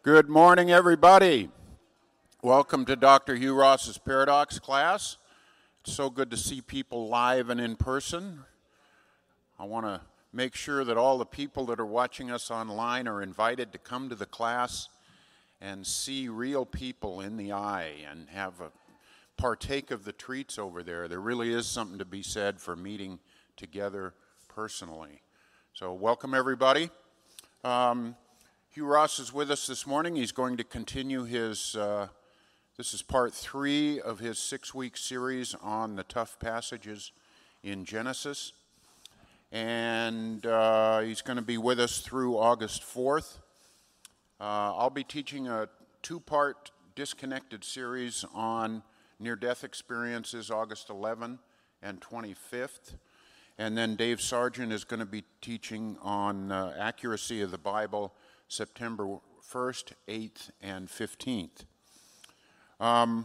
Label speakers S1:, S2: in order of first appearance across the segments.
S1: Good morning, everybody. Welcome to Dr. Hugh Ross's Paradox class. It's so good to see people live and in person. I want to make sure that all the people that are watching us online are invited to come to the class and see real people in the eye and have a partake of the treats over there. There really is something to be said for meeting together personally. So welcome, everybody. Hugh Ross is with us this morning. He's going to continue his, this is part 3 of his 6-week series on the tough passages in Genesis. And he's going to be with us through August 4th. I'll be teaching a 2-part disconnected series on near-death experiences, August 11th and 25th. And then Dave Sargent is going to be teaching on accuracy of the Bible, September 1st, 8th, and 15th. I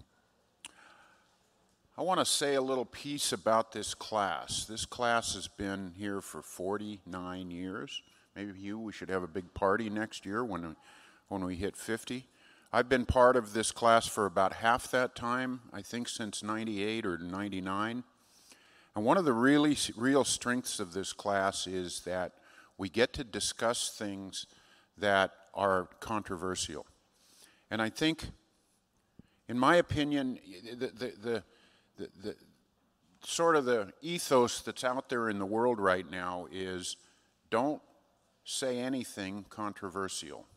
S1: want to say a little piece about this class. This class has been here for 49 years. Maybe we should have a big party next year when we hit 50. I've been part of this class for about half that time, I think since 98 or 99. And one of the real strengths of this class is that we get to discuss things that are controversial. And I think, in my opinion, the sort of the ethos that's out there in the world right now is don't say anything controversial.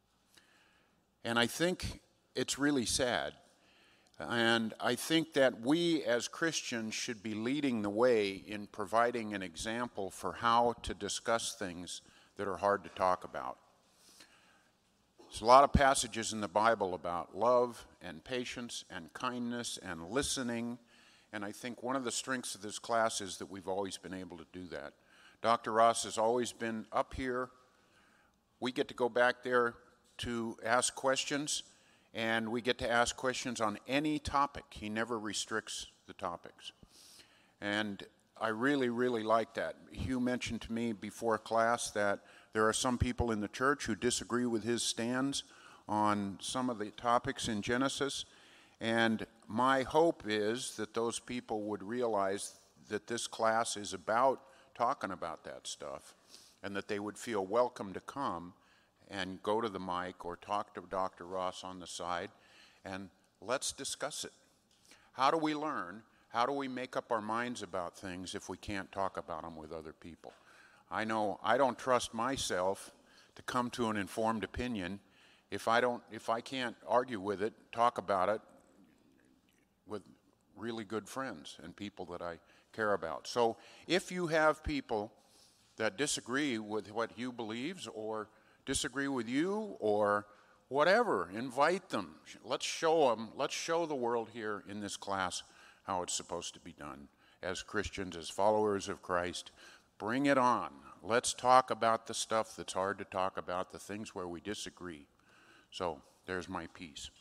S1: And I think it's really sad. And I think that we as Christians should be leading the way in providing an example for how to discuss things that are hard to talk about. There's a lot of passages in the Bible about love and patience and kindness and listening, and I think one of the strengths of this class is that we've always been able to do that. Dr. Ross has always been up here. We get to go back there to ask questions, and we get to ask questions on any topic. He never restricts the topics. And I really, really like that. Hugh mentioned to me before class that there are some people in the church who disagree with his stands on some of the topics in Genesis. And my hope is that those people would realize that this class is about talking about that stuff and that they would feel welcome to come and go to the mic or talk to Dr. Ross on the side and let's discuss it. How do we learn? How do we make up our minds about things if we can't talk about them with other people? I know I don't trust myself to come to an informed opinion if I can't argue with it, talk about it with really good friends and people that I care about. So if you have people that disagree with what Hugh believes or disagree with you or whatever, invite them. Let's show the world here in this class how it's supposed to be done as Christians, as followers of Christ. Bring it on. Let's talk about the stuff that's hard to talk about, the things where we disagree. So there's my piece.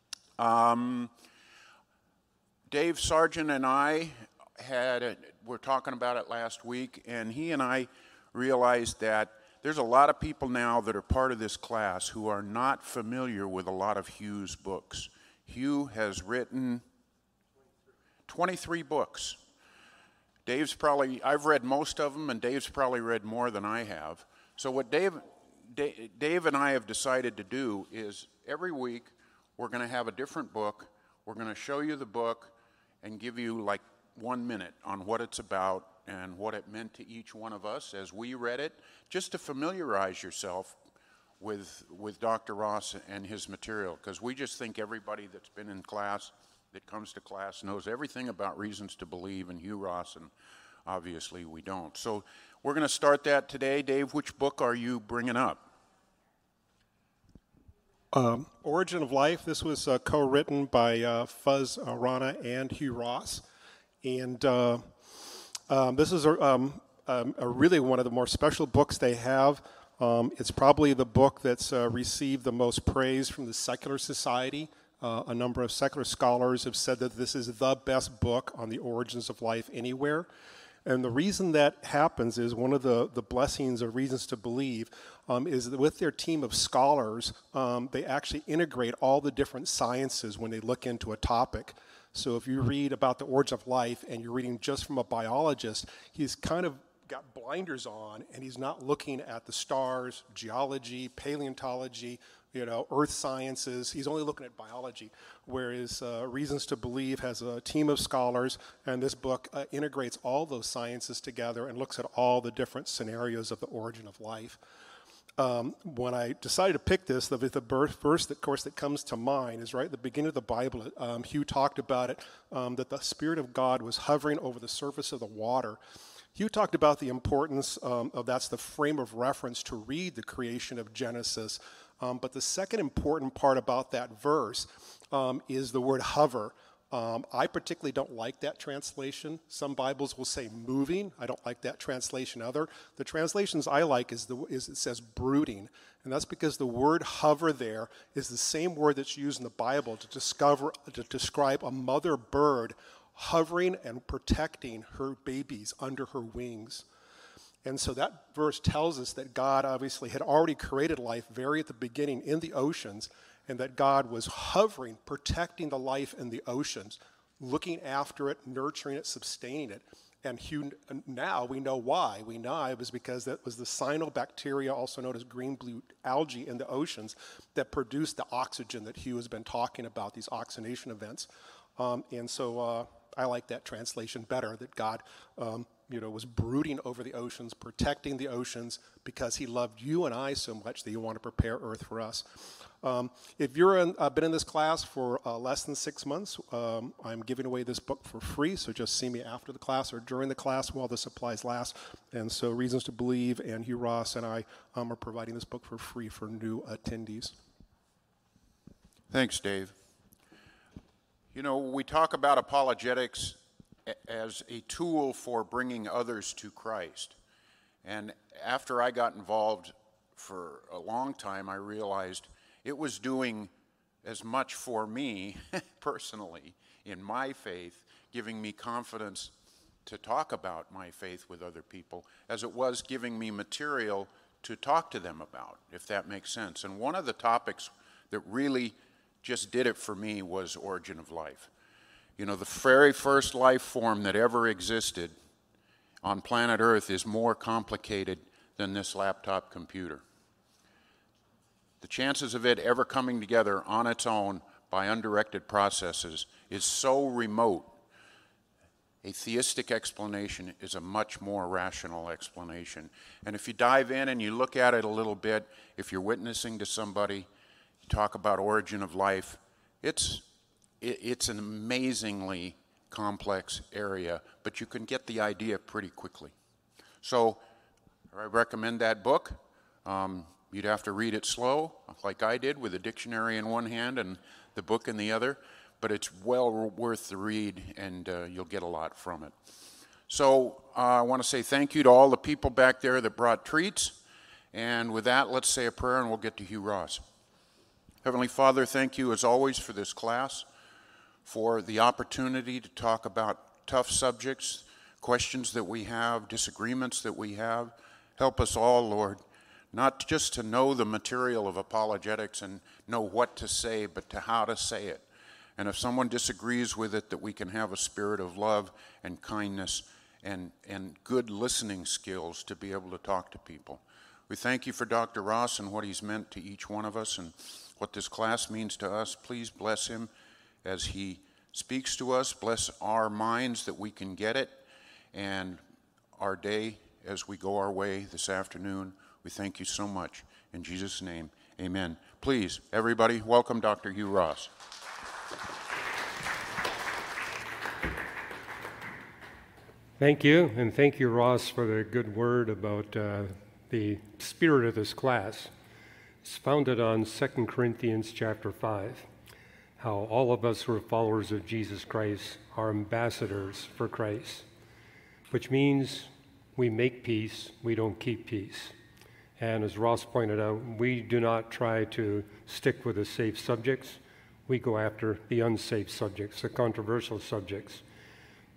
S1: Dave Sargent and I were talking about it last week, and he and I realized that there's a lot of people now that are part of this class who are not familiar with a lot of Hugh's books. Hugh has written 23 books. I've read most of them, and Dave's probably read more than I have. So what Dave and I have decided to do is every week we're going to have a different book. We're going to show you the book and give you like 1 minute on what it's about and what it meant to each one of us as we read it, just to familiarize yourself with Dr. Ross and his material, because we just think everybody that's been in class, that comes to class, knows everything about reasons to believe in Hugh Ross, and obviously we don't. So we're going to start that today. Dave, which book are you bringing up?
S2: Origin of Life. This was co-written by Fuz Rana and Hugh Ross. And this is a really one of the more special books they have. It's probably the book that's received the most praise from the secular society. A number of secular scholars have said that this is the best book on the origins of life anywhere. And the reason that happens is one of the blessings or reasons to believe is that with their team of scholars, they actually integrate all the different sciences when they look into a topic. So if you read about the origin of life and you're reading just from a biologist, he's kind of got blinders on and he's not looking at the stars, geology, paleontology, earth sciences. He's only looking at biology, whereas Reasons to Believe has a team of scholars, and this book integrates all those sciences together and looks at all the different scenarios of the origin of life. When I decided to pick this, the verse, of course, that comes to mind is right at the beginning of the Bible. Hugh talked about it, that the Spirit of God was hovering over the surface of the water. Hugh talked about the importance of that's the frame of reference to read the creation of Genesis. But the second important part about that verse is the word hover. I particularly don't like that translation. Some Bibles will say moving. I don't like that translation either. The translations I like is it says brooding. And that's because the word hover there is the same word that's used in the Bible to describe a mother bird hovering and protecting her babies under her wings. And so that verse tells us that God obviously had already created life very at the beginning in the oceans, and that God was hovering, protecting the life in the oceans, looking after it, nurturing it, sustaining it. And now we know why. We know it was because that was the cyanobacteria, also known as green-blue algae in the oceans, that produced the oxygen that Hugh has been talking about, these oxidation events. And so I like that translation better, that God was brooding over the oceans, protecting the oceans, because he loved you and I so much that he wanted to prepare earth for us. If you've been in this class for less than 6 months, I'm giving away this book for free, so just see me after the class or during the class while the supplies last. And so Reasons to Believe and Hugh Ross and I are providing this book for free for new attendees.
S1: Thanks, Dave. We talk about apologetics as a tool for bringing others to Christ. And after I got involved for a long time, I realized it was doing as much for me personally in my faith, giving me confidence to talk about my faith with other people, as it was giving me material to talk to them about, if that makes sense. And one of the topics that really just did it for me was origin of life. The very first life form that ever existed on planet Earth is more complicated than this laptop computer. The chances of it ever coming together on its own by undirected processes is so remote. A theistic explanation is a much more rational explanation. And if you dive in and you look at it a little bit, if you're witnessing to somebody, you talk about origin of life, it's an amazingly complex area, but you can get the idea pretty quickly. So I recommend that book. You'd have to read it slow, like I did, with a dictionary in one hand and the book in the other, but it's well worth the read, and you'll get a lot from it. So I want to say thank you to all the people back there that brought treats, and with that, let's say a prayer and we'll get to Hugh Ross. Heavenly Father, thank you as always for this class, for the opportunity to talk about tough subjects, questions that we have, disagreements that we have. Help us all, Lord, not just to know the material of apologetics and know what to say, but to how to say it. And if someone disagrees with it, that we can have a spirit of love and kindness and good listening skills to be able to talk to people. We thank you for Dr. Ross and what he's meant to each one of us and what this class means to us. Please bless him as he speaks to us. Bless our minds that we can get it, and our day as we go our way this afternoon. We thank you so much. In Jesus' name, amen. Please, everybody, welcome Dr. Hugh Ross.
S3: Thank you, and thank you, Ross, for the good word about the spirit of this class. It's founded on 2 Corinthians chapter 5, how all of us who are followers of Jesus Christ are ambassadors for Christ, which means we make peace, we don't keep peace. And as Ross pointed out, we do not try to stick with the safe subjects. We go after the unsafe subjects, the controversial subjects.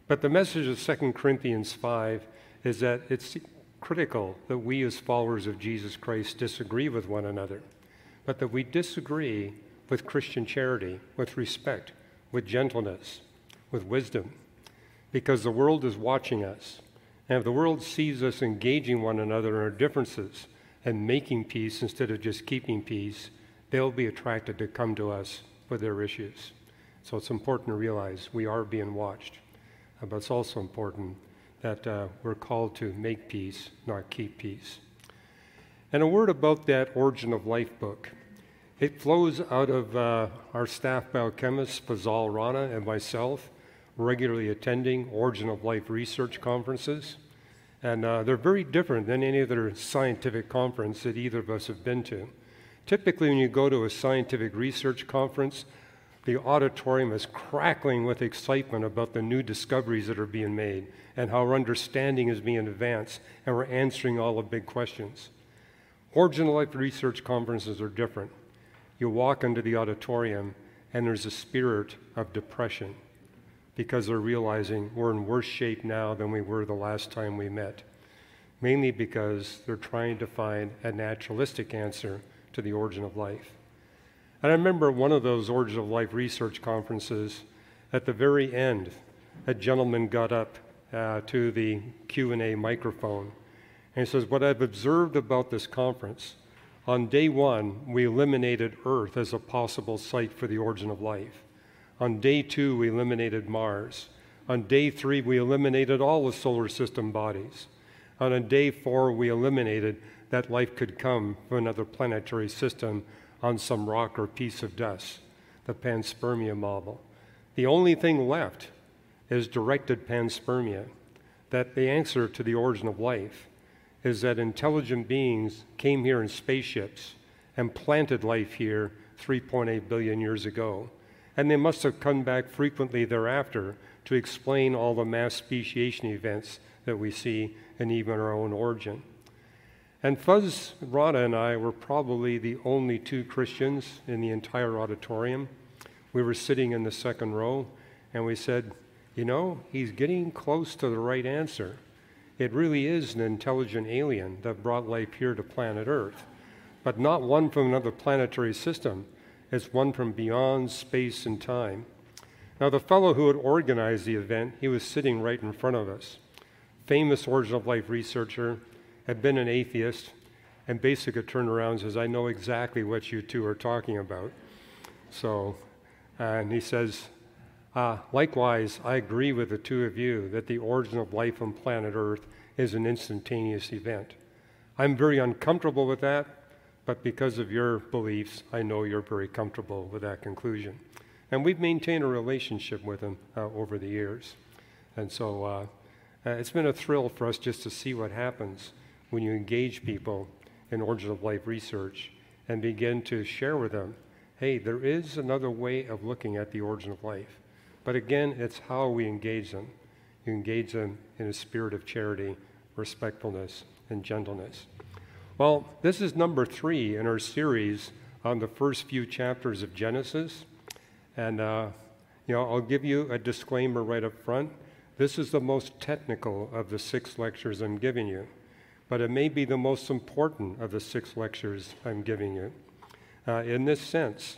S3: But the message of 2 Corinthians 5 is that it's critical that we as followers of Jesus Christ disagree with one another, but that we disagree with Christian charity, with respect, with gentleness, with wisdom, because the world is watching us. And if the world sees us engaging one another in our differences and making peace instead of just keeping peace, they'll be attracted to come to us with their issues. So it's important to realize we are being watched. But it's also important that we're called to make peace, not keep peace. And a word about that Origin of Life book. It flows out of our staff biochemist, Fazal Rana, and myself, regularly attending Origin of Life research conferences. And they're very different than any other scientific conference that either of us have been to. Typically, when you go to a scientific research conference, the auditorium is crackling with excitement about the new discoveries that are being made and how our understanding is being advanced, and we're answering all the big questions. Origin of Life research conferences are different. You walk into the auditorium, and there's a spirit of depression because they're realizing we're in worse shape now than we were the last time we met, mainly because they're trying to find a naturalistic answer to the origin of life. And I remember one of those Origin of Life research conferences, at the very end, a gentleman got up to the Q&A microphone, and he says, what I've observed about this conference, on day one, we eliminated Earth as a possible site for the origin of life. On day two, we eliminated Mars. On day three, we eliminated all the solar system bodies. And on day four, we eliminated that life could come from another planetary system on some rock or piece of dust, the panspermia model. The only thing left is directed panspermia, that the answer to the origin of life is that intelligent beings came here in spaceships and planted life here 3.8 billion years ago. And they must have come back frequently thereafter to explain all the mass speciation events that we see and even our own origin. And Fuz Rana and I were probably the only two Christians in the entire auditorium. We were sitting in the second row, and we said, you know, he's getting close to the right answer. It really is an intelligent alien that brought life here to planet Earth, but not one from another planetary system. It's one from beyond space and time. Now, the fellow who had organized the event, he was sitting right in front of us. Famous Origin of Life researcher, had been an atheist, and basically turned around and says, I know exactly what you two are talking about. So, and he says, likewise, I agree with the two of you that the origin of life on planet Earth is an instantaneous event. I'm very uncomfortable with that, but because of your beliefs, I know you're very comfortable with that conclusion. And we've maintained a relationship with him over the years. And so it's been a thrill for us just to see what happens when you engage people in origin of life research and begin to share with them, hey, there is another way of looking at the origin of life. But again, it's how we engage them. You engage them in a spirit of charity, respectfulness, and gentleness. Well, this is number 3 in our series on the first few chapters of Genesis. And, I'll give you a disclaimer right up front. This is the most technical of the 6 lectures I'm giving you, but it may be the most important of the 6 lectures I'm giving you, in this sense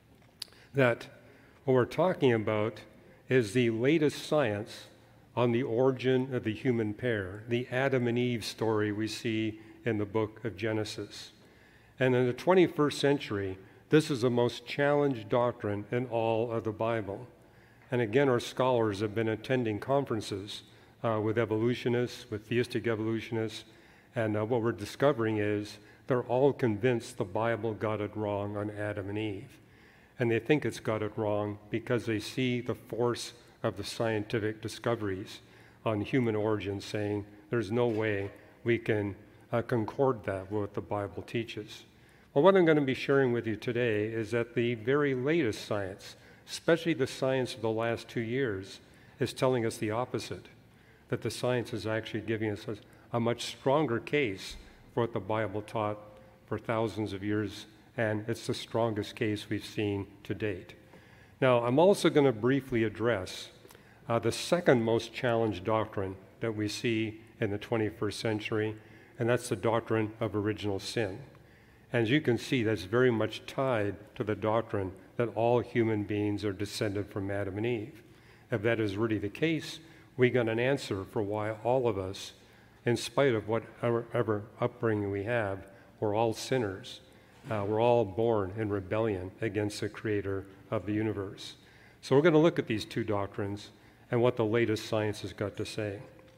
S3: that what we're talking about is the latest science on the origin of the human pair, the Adam and Eve story we see in the book of Genesis. And in the 21st century, this is the most challenged doctrine in all of the Bible. And again, our scholars have been attending conferences with evolutionists, with theistic evolutionists, and what we're discovering is they're all convinced the Bible got it wrong on Adam and Eve. And they think it's got it wrong because they see the force of the scientific discoveries on human origin, saying there's no way we can concord that with what the Bible teaches. Well, what I'm going to be sharing with you today is that the very latest science, especially the science of the last 2 years, is telling us the opposite, that the science is actually giving us a much stronger case for what the Bible taught for thousands of years, and it's the strongest case we've seen to date. Now, I'm also going to briefly address the second most challenged doctrine that we see in the 21st century, and that's the doctrine of original sin. And as you can see, that's very much tied to the doctrine that all human beings are descended from Adam and Eve. If that is really the case, we got an answer for why all of us, in spite of whatever upbringing we have, we're all sinners. We're all born in rebellion against the creator of the universe. So we're going to look at these two doctrines and what the latest science has got to say.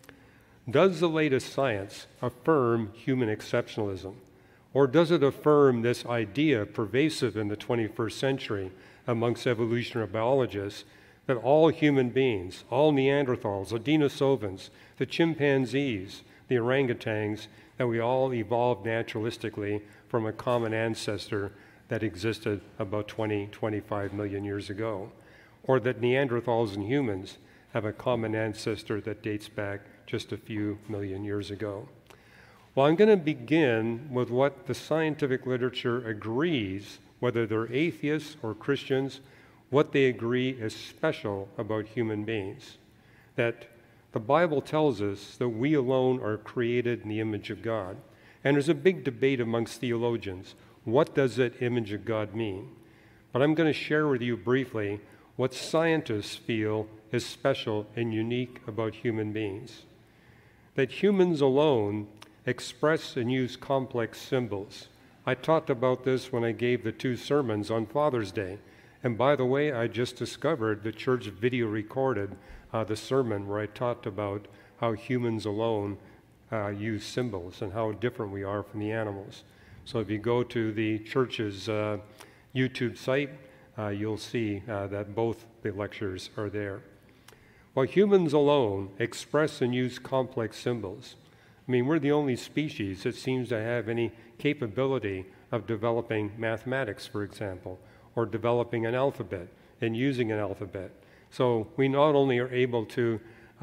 S3: Does the latest science affirm human exceptionalism? Or does it affirm this idea pervasive in the 21st century amongst evolutionary biologists that all human beings, all Neanderthals, the Denisovans, the chimpanzees, the orangutans, that we all evolved naturalistically from a common ancestor that existed about 25 million years ago? Or that Neanderthals and humans have a common ancestor that dates back just a few million years ago? Well, I'm going to begin with what the scientific literature agrees, whether they're atheists or Christians, what they agree is special about human beings. That the Bible tells us that we alone are created in the image of God. And there's a big debate amongst theologians. What does that image of God mean? But I'm going to share with you briefly what scientists feel is special and unique about human beings. That humans alone express and use complex symbols. I talked about this when I gave the 2 sermons on Father's Day. And by the way, I just discovered the church video recorded the sermon where I talked about how humans alone use symbols and how different we are from the animals. So if you go to the church's YouTube site, you'll see that both the lectures are there. While humans alone express and use complex symbols, I mean, we're the only species that seems to have any capability of developing mathematics, for example, or developing an alphabet and using an alphabet. So we not only are able to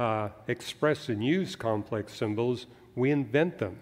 S3: express and use complex symbols, we invent them.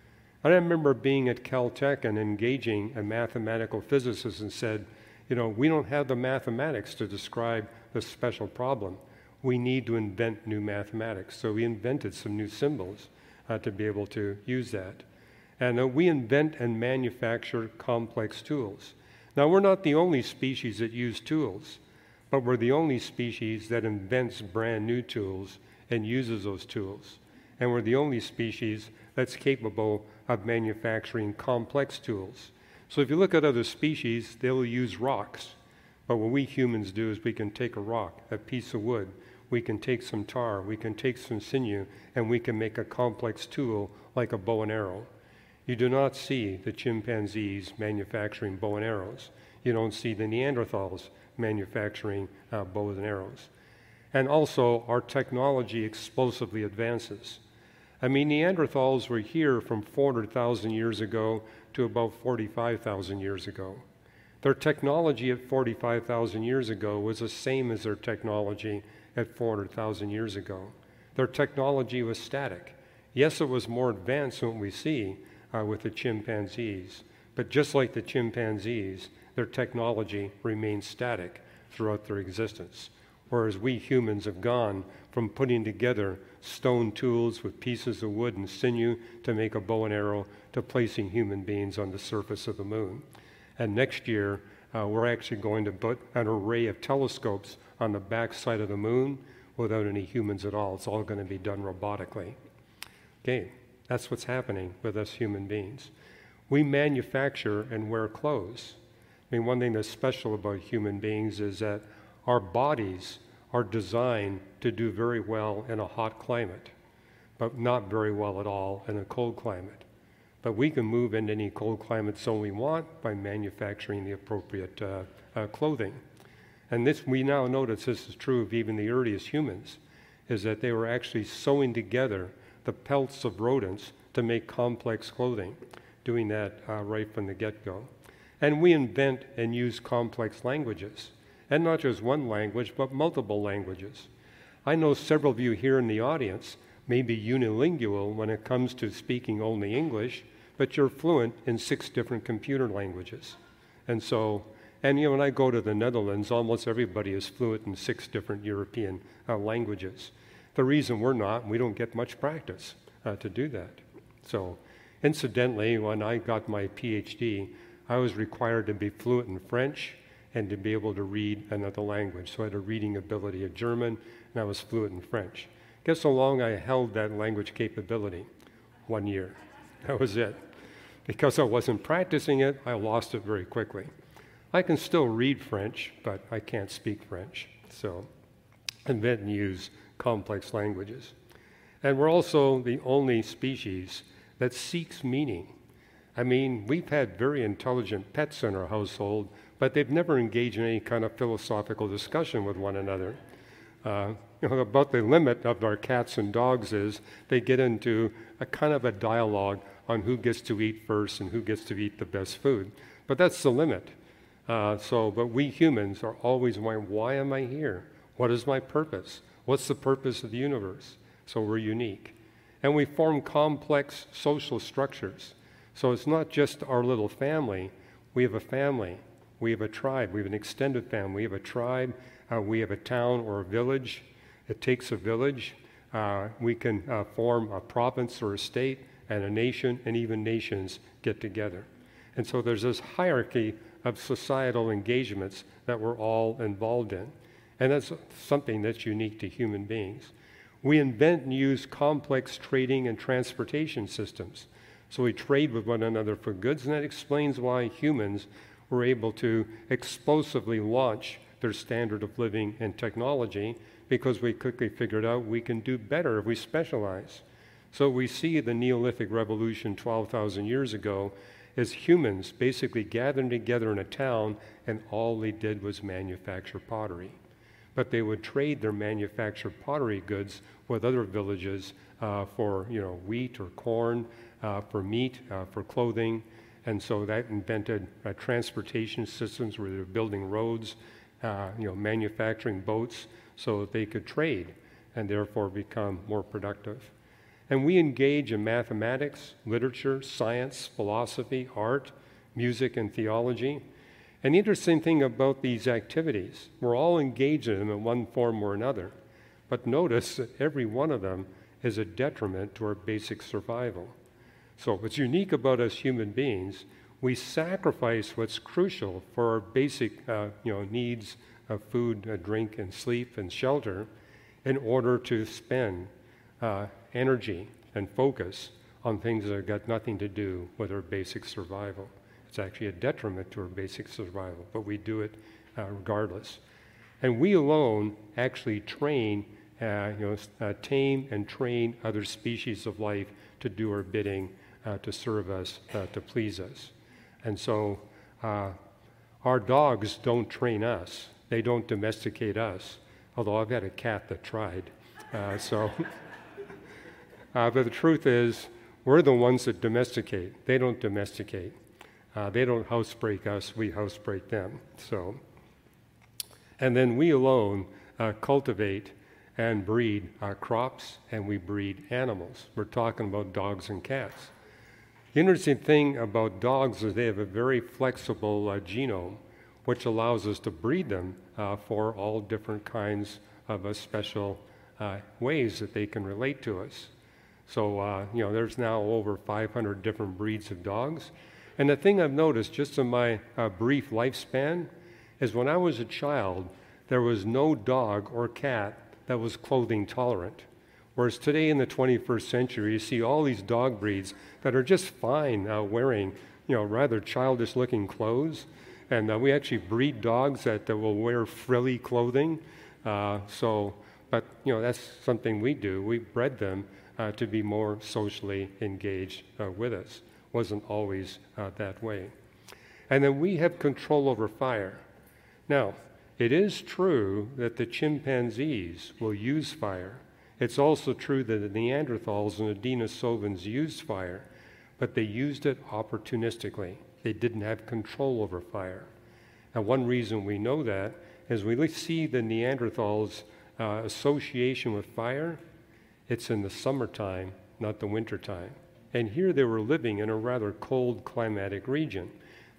S3: I remember being at Caltech and engaging a mathematical physicist and said, you know, we don't have the mathematics to describe the special problem. We need to invent new mathematics. So we invented some new symbols to be able to use that. And we invent and manufacture complex tools. Now, we're not the only species that use tools, but we're the only species that invents brand new tools and uses those tools. And we're the only species that's capable of manufacturing complex tools. So if you look at other species, they'll use rocks. But what we humans do is we can take a rock, a piece of wood, we can take some tar, we can take some sinew, and we can make a complex tool like a bow and arrow. You do not see the chimpanzees manufacturing bow and arrows. You don't see the Neanderthals manufacturing bows and arrows. And also, our technology explosively advances. I mean, Neanderthals were here from 400,000 years ago to about 45,000 years ago. Their technology at 45,000 years ago was the same as their technology at 400,000 years ago. Their technology was static. Yes, it was more advanced than what we see with the chimpanzees, but just like the chimpanzees, their technology remains static throughout their existence. Whereas we humans have gone from putting together stone tools with pieces of wood and sinew to make a bow and arrow to placing human beings on the surface of the moon. And next year, we're actually going to put an array of telescopes on the backside of the moon without any humans at all. It's all going to be done robotically. Okay, that's what's happening with us human beings. We manufacture and wear clothes. I mean, one thing that's special about human beings is that our bodies are designed to do very well in a hot climate, but not very well at all in a cold climate. But we can move into any cold climate zone we want by manufacturing the appropriate clothing. And this, we now notice this is true of even the earliest humans, is that they were actually sewing together the pelts of rodents to make complex clothing, doing that right from the get-go. And we invent and use complex languages, and not just one language, but multiple languages. I know several of you here in the audience may be unilingual when it comes to speaking only English, but you're fluent in 6 different computer languages. And so And when I go to the Netherlands, almost everybody is fluent in 6 different European languages. The reason we're not, we don't get much practice to do that. So, incidentally, when I got my PhD, I was required to be fluent in French and to be able to read another language. So I had a reading ability of German, and I was fluent in French. Guess how long I held that language capability? 1 year. That was it. Because I wasn't practicing it, I lost it very quickly. I can still read French, but I can't speak French. So invent and use complex languages. And we're also the only species that seeks meaning. I mean, we've had very intelligent pets in our household, but they've never engaged in any kind of philosophical discussion with one another. About the limit of our cats and dogs is they get into a kind of a dialogue on who gets to eat first and who gets to eat the best food. But that's the limit. But we humans are always wondering, why am I here? What is my purpose? What's the purpose of the universe? So we're unique. And we form complex social structures. So it's not just our little family. We have a family. We have a tribe. We have an extended family. We have a tribe. We have a town or a village. It takes a village. We can form a province or a state and a nation, and even nations get together. And so there's this hierarchy of societal engagements that we're all involved in. And that's something that's unique to human beings. We invent and use complex trading and transportation systems. So we trade with one another for goods, and that explains why humans were able to explosively launch their standard of living and technology, because we quickly figured out we can do better if we specialize. So we see the Neolithic Revolution 12,000 years ago as humans basically gathering together in a town, and all they did was manufacture pottery. But they would trade their manufactured pottery goods with other villages for wheat or corn, for meat, for clothing. And so that invented transportation systems where they were building roads, manufacturing boats so that they could trade and therefore become more productive. And we engage in mathematics, literature, science, philosophy, art, music, and theology. And the interesting thing about these activities, we're all engaged in them in one form or another. But notice that every one of them is a detriment to our basic survival. So what's unique about us human beings, we sacrifice what's crucial for our basic needs of food, drink, and sleep, and shelter in order to spend energy and focus on things that have got nothing to do with our basic survival. It's actually a detriment to our basic survival, but we do it regardless. And we alone actually tame and train other species of life to do our bidding, to serve us, to please us. And so our dogs don't train us. They don't domesticate us, although I've had a cat that tried. But the truth is, we're the ones that domesticate. They don't domesticate. They don't housebreak us, we housebreak them. And then we alone cultivate and breed crops, and we breed animals. We're talking about dogs and cats. The interesting thing about dogs is they have a very flexible genome, which allows us to breed them for all different kinds of special ways that they can relate to us. So, there's now over 500 different breeds of dogs. And the thing I've noticed just in my brief lifespan is when I was a child, there was no dog or cat that was clothing tolerant. Whereas today in the 21st century, you see all these dog breeds that are just fine wearing, rather childish looking clothes. And we actually breed dogs that will wear frilly clothing. But that's something we do. We bred them to be more socially engaged with us. Wasn't always that way. And then we have control over fire. Now, it is true that the chimpanzees will use fire. It's also true that the Neanderthals and the Denisovans used fire, but they used it opportunistically. They didn't have control over fire. And one reason we know that is we see the Neanderthals' association with fire. It's in the summertime, not the wintertime. And here they were living in a rather cold climatic region.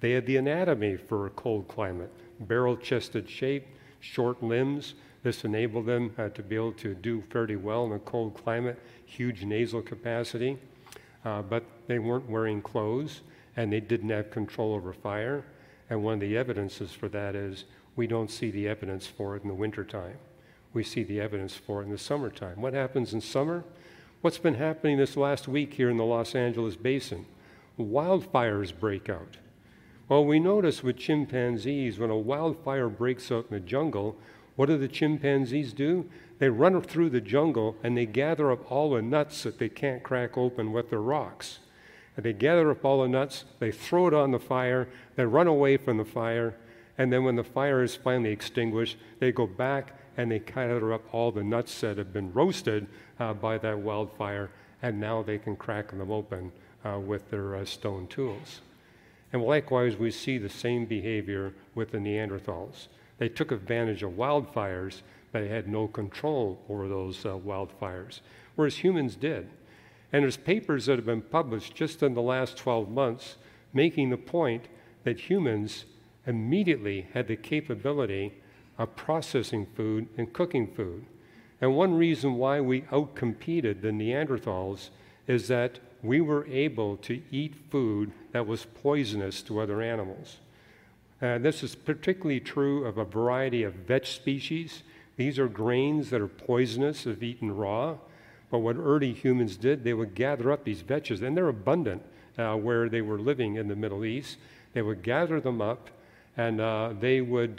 S3: They had the anatomy for a cold climate, barrel-chested shape, short limbs. This enabled them to be able to do fairly well in a cold climate, huge nasal capacity, but they weren't wearing clothes, and they didn't have control over fire. And one of the evidences for that is we don't see the evidence for it in the wintertime. We see the evidence for it in the summertime. What happens in summer? What's been happening this last week here in the Los Angeles basin? Wildfires break out. Well, we notice with chimpanzees, when a wildfire breaks out in the jungle, what do the chimpanzees do? They run through the jungle and they gather up all the nuts that they can't crack open with their rocks. And they gather up all the nuts, they throw it on the fire, they run away from the fire, and then when the fire is finally extinguished, they go back and they gather up all the nuts that have been roasted by that wildfire, and now they can crack them open with their stone tools. And likewise, we see the same behavior with the Neanderthals. They took advantage of wildfires, but they had no control over those wildfires, whereas humans did. And there's papers that have been published just in the last 12 months making the point that humans immediately had the capability of processing food and cooking food. And one reason why we outcompeted the Neanderthals is that we were able to eat food that was poisonous to other animals. This is particularly true of a variety of vetch species. These are grains that are poisonous if eaten raw. But what early humans did, they would gather up these vetches, and they're abundant where they were living in the Middle East. They would gather them up, and they would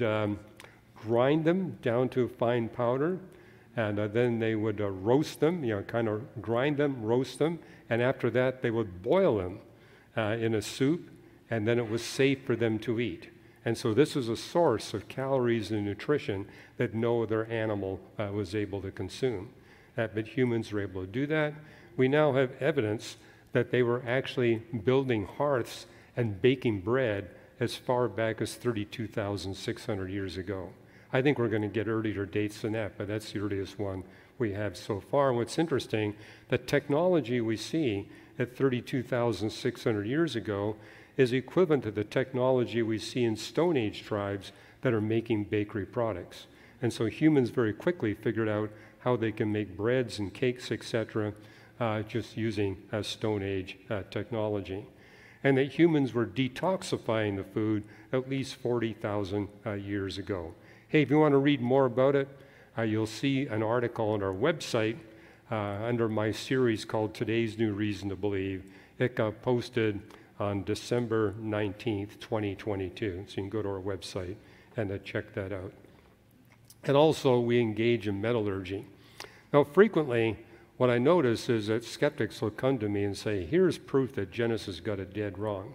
S3: grind them down to a fine powder, and then they would roast them, kind of grind them, roast them, and after that they would boil them in a soup, and then it was safe for them to eat. And so this is a source of calories and nutrition that no other animal was able to consume. But humans were able to do that. We now have evidence that they were actually building hearths and baking bread as far back as 32,600 years ago. I think we're going to get earlier dates than that, but that's the earliest one we have so far. And what's interesting, the technology we see at 32,600 years ago is equivalent to the technology we see in Stone Age tribes that are making bakery products. And so humans very quickly figured out how they can make breads and cakes, etc., just using Stone Age technology. And that humans were detoxifying the food at least 40,000 years ago. Hey, if you want to read more about it, you'll see an article on our website under my series called Today's New Reason to Believe. It got posted on December 19th, 2022. So you can go to our website and check that out. And also, we engage in metallurgy. Now, frequently, what I notice is that skeptics will come to me and say, here's proof that Genesis got it dead wrong.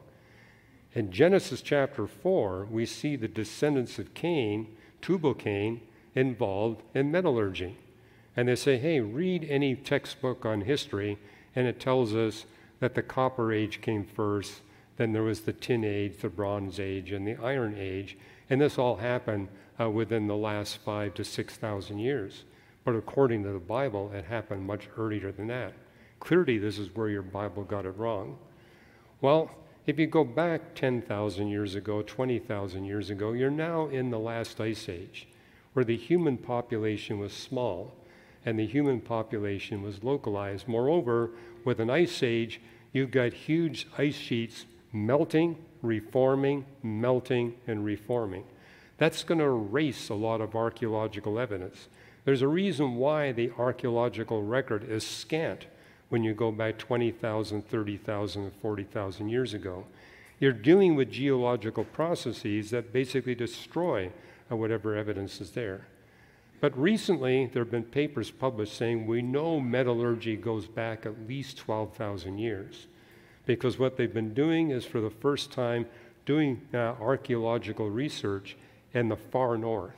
S3: In Genesis chapter 4, we see the descendants of Cain, Tubal-Cain, involved in metallurgy. And they say, hey, read any textbook on history, and it tells us that the Copper Age came first, then there was the Tin Age, the Bronze Age, and the Iron Age, and this all happened within the last 5,000 to 6,000 years. But according to the Bible, it happened much earlier than that. Clearly, this is where your Bible got it wrong. Well, if you go back 10,000 years ago, 20,000 years ago, you're now in the last ice age, where the human population was small and the human population was localized. Moreover, with an ice age, you've got huge ice sheets melting, reforming, melting, and reforming. That's going to erase a lot of archaeological evidence. There's a reason why the archaeological record is scant when you go back 20,000, 30,000, and 40,000 years ago. You're dealing with geological processes that basically destroy whatever evidence is there. But recently, there have been papers published saying we know metallurgy goes back at least 12,000 years, because what they've been doing is, for the first time, doing archaeological research in the far north.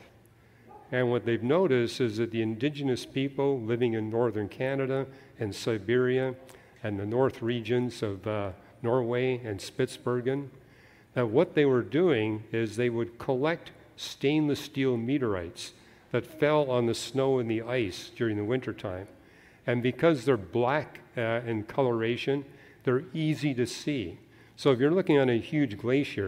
S3: And what they've noticed is that the indigenous people living in northern Canada and Siberia and the north regions of Norway and Spitsbergen, that what they were doing is they would collect stainless steel meteorites that fell on the snow and the ice during the wintertime. And because they're black in coloration, they're easy to see. So if you're looking on a huge glacier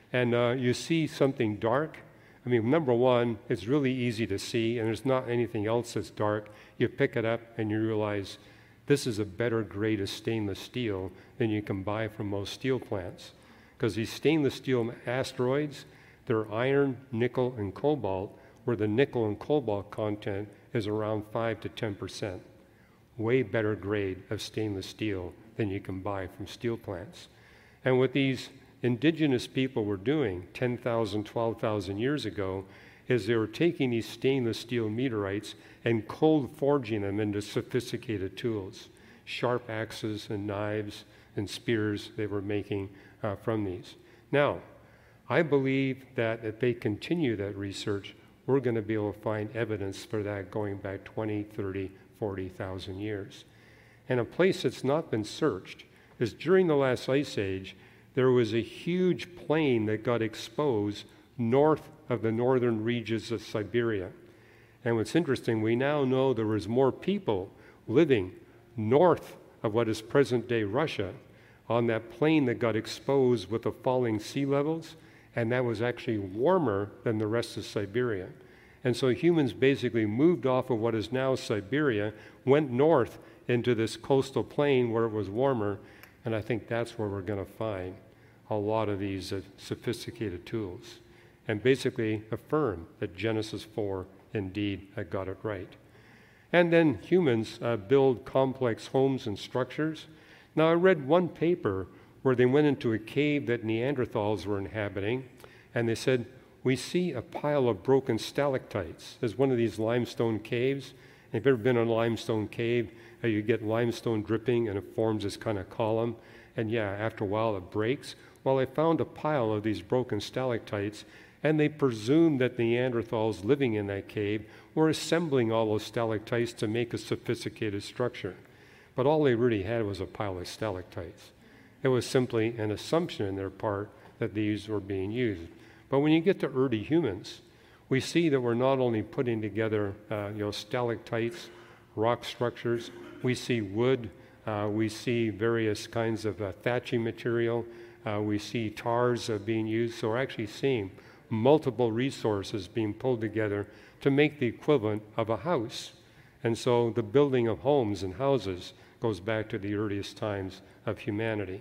S3: and you see something dark. I mean, number one, it's really easy to see, and there's not anything else that's dark. You pick it up and you realize this is a better grade of stainless steel than you can buy from most steel plants. Because these stainless steel asteroids, they're iron, nickel, and cobalt, where the nickel and cobalt content is around 5 to 10%. Way better grade of stainless steel than you can buy from steel plants. And what these indigenous people were doing 10,000, 12,000 years ago is they were taking these stainless steel meteorites and cold forging them into sophisticated tools, sharp axes and knives and spears they were making from these. Now, I believe that if they continue that research, we're going to be able to find evidence for that going back 20, 30, 40,000 years. And a place that's not been searched is during the last ice age, there was a huge plain that got exposed north of the northern regions of Siberia. And what's interesting, we now know there was more people living north of what is present-day Russia on that plain that got exposed with the falling sea levels, and that was actually warmer than the rest of Siberia. And so humans basically moved off of what is now Siberia, went north into this coastal plain where it was warmer, and I think that's where we're going to find a lot of these sophisticated tools, and basically affirm that Genesis 4 indeed got it right. And then humans build complex homes and structures. Now, I read one paper where they went into a cave that Neanderthals were inhabiting, and they said, we see a pile of broken stalactites. There's one of these limestone caves. If you've ever been in a limestone cave, you get limestone dripping and it forms this kind of column. And yeah, after a while it breaks. Well, they found a pile of these broken stalactites, and they presumed that Neanderthals living in that cave were assembling all those stalactites to make a sophisticated structure. But all they really had was a pile of stalactites. It was simply an assumption on their part that these were being used. But when you get to early humans, we see that we're not only putting together stalactites, rock structures, we see wood, we see various kinds of thatching material, we see tars being used. So we're actually seeing multiple resources being pulled together to make the equivalent of a house. And so the building of homes and houses goes back to the earliest times of humanity.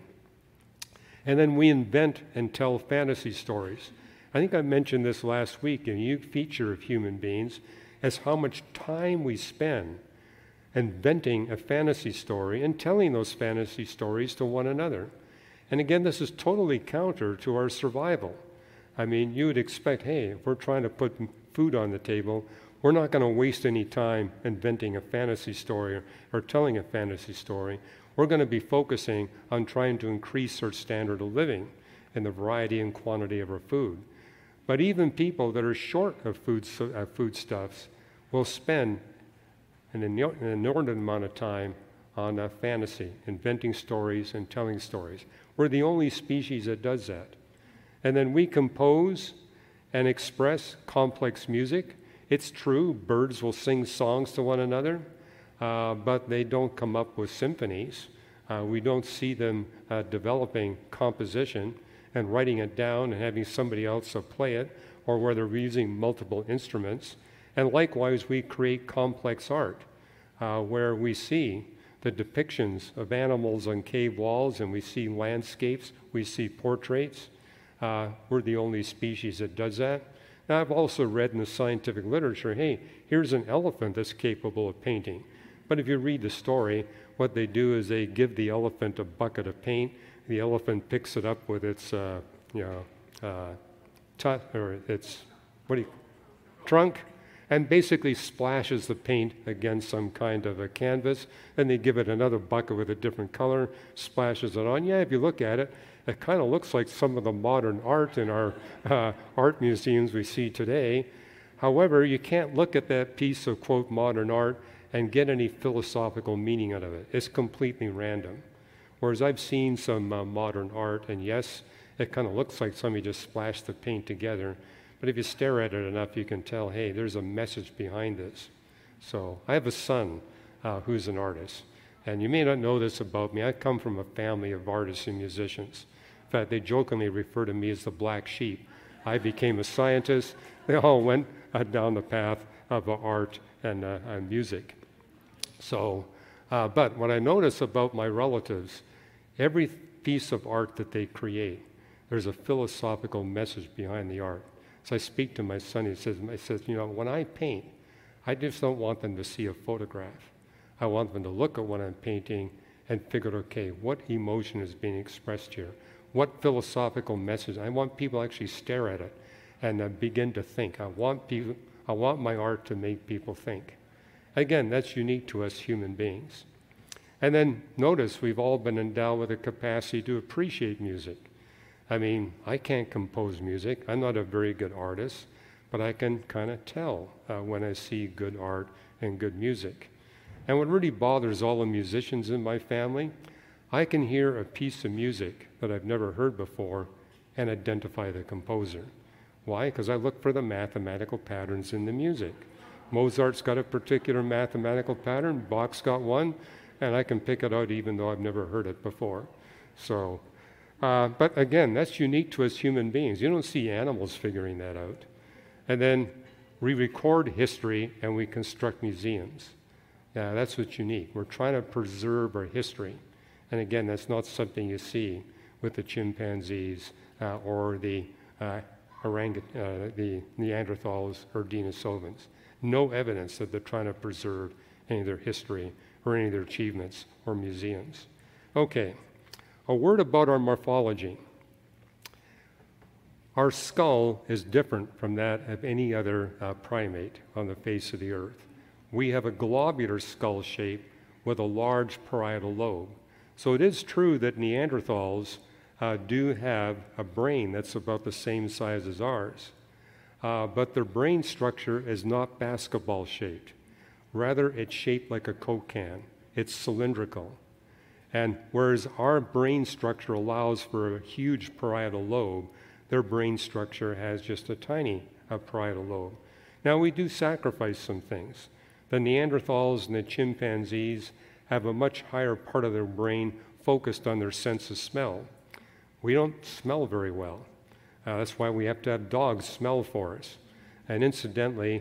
S3: And then we invent and tell fantasy stories. I think I mentioned this last week in a unique feature of human beings as how much time we spend inventing a fantasy story and telling those fantasy stories to one another. And again, this is totally counter to our survival. I mean, you would expect, hey, if we're trying to put food on the table, we're not going to waste any time inventing a fantasy story or telling a fantasy story. We're going to be focusing on trying to increase our standard of living and the variety and quantity of our food. But even people that are short of foodstuffs will spend an inordinate amount of time on fantasy, inventing stories and telling stories. We're the only species that does that. And then we compose and express complex music. It's true, birds will sing songs to one another, but they don't come up with symphonies. We don't see them developing composition and writing it down and having somebody else play it, or where they're using multiple instruments. And likewise, we create complex art, where we see the depictions of animals on cave walls, and we see landscapes, we see portraits. We're the only species that does that. Now, I've also read in the scientific literature, hey, here's an elephant that's capable of painting. But if you read the story, what they do is they give the elephant a bucket of paint. The elephant picks it up with its, trunk, and basically splashes the paint against some kind of a canvas. Then they give it another bucket with a different color, splashes it on. Yeah, if you look at it, it kind of looks like some of the modern art in our art museums we see today. However, you can't look at that piece of, quote, modern art and get any philosophical meaning out of it. It's completely random. Whereas I've seen some modern art, and yes, it kind of looks like somebody just splashed the paint together. But if you stare at it enough, you can tell, hey, there's a message behind this. So I have a son who's an artist. And you may not know this about me. I come from a family of artists and musicians. In fact, they jokingly refer to me as the black sheep. I became a scientist. They all went down the path of art and music. So, but what I notice about my relatives, every piece of art that they create, there's a philosophical message behind the art. So I speak to my son, he says, when I paint, I just don't want them to see a photograph. I want them to look at what I'm painting and figure, okay, what emotion is being expressed here? What philosophical message? I want people to actually stare at it and begin to think. I want my art to make people think. Again, that's unique to us human beings. And then notice we've all been endowed with a capacity to appreciate music. I mean, I can't compose music. I'm not a very good artist, but I can kind of tell when I see good art and good music. And what really bothers all the musicians in my family, I can hear a piece of music that I've never heard before and identify the composer. Why? Because I look for the mathematical patterns in the music. Mozart's got a particular mathematical pattern, Bach's got one, and I can pick it out even though I've never heard it before. So, but again, that's unique to us human beings. You don't see animals figuring that out. And then we record history and we construct museums. Yeah, that's what's unique. We're trying to preserve our history. And again, that's not something you see with the chimpanzees or the Neanderthals or Denisovans. No evidence that they're trying to preserve any of their history or any of their achievements or museums. Okay, a word about our morphology. Our skull is different from that of any other primate on the face of the earth. We have a globular skull shape with a large parietal lobe. So it is true that Neanderthals do have a brain that's about the same size as ours, but their brain structure is not basketball shaped. Rather, it's shaped like a Coke can. It's cylindrical. And whereas our brain structure allows for a huge parietal lobe, their brain structure has just a tiny parietal lobe. Now, we do sacrifice some things. The Neanderthals and the chimpanzees have a much higher part of their brain focused on their sense of smell. We don't smell very well. That's why we have to have dogs smell for us. And incidentally,